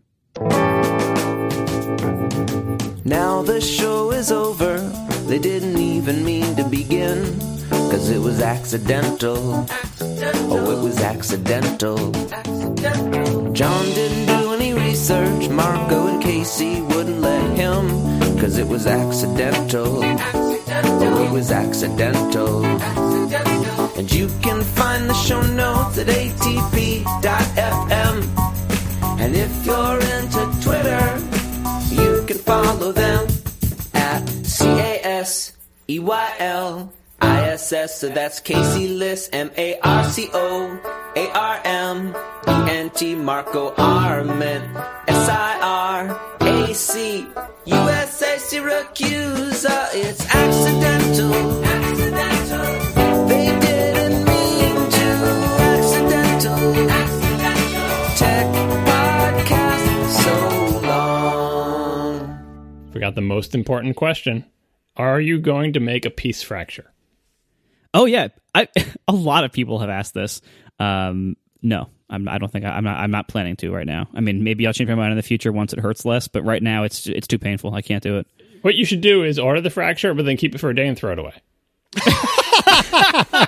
Now the show is over. They didn't even mean to begin, 'cause it was accidental. Oh, it was accidental. John didn't do any research. Marco and Casey wouldn't let him, 'cause it was accidental. Oh, it was accidental. And you can find the show notes at atp.fm. And if you're into Twitter, you can follow them at CASEYLISS. So that's Casey Liss, MARCOARMENT, Marco Arment, SIRAC, USA Syracuse. It's accidental. They didn't mean to. Accidental. Tech podcast. So Forgot the most important question. Are you going to make a peace fracture? Oh yeah, a lot of people have asked this. No, I don't think I'm not planning to right now. I mean, maybe I'll change my mind in the future once it hurts less, but right now it's too painful. I can't do it. What you should do is order the fracture, but then keep it for a day and throw it away.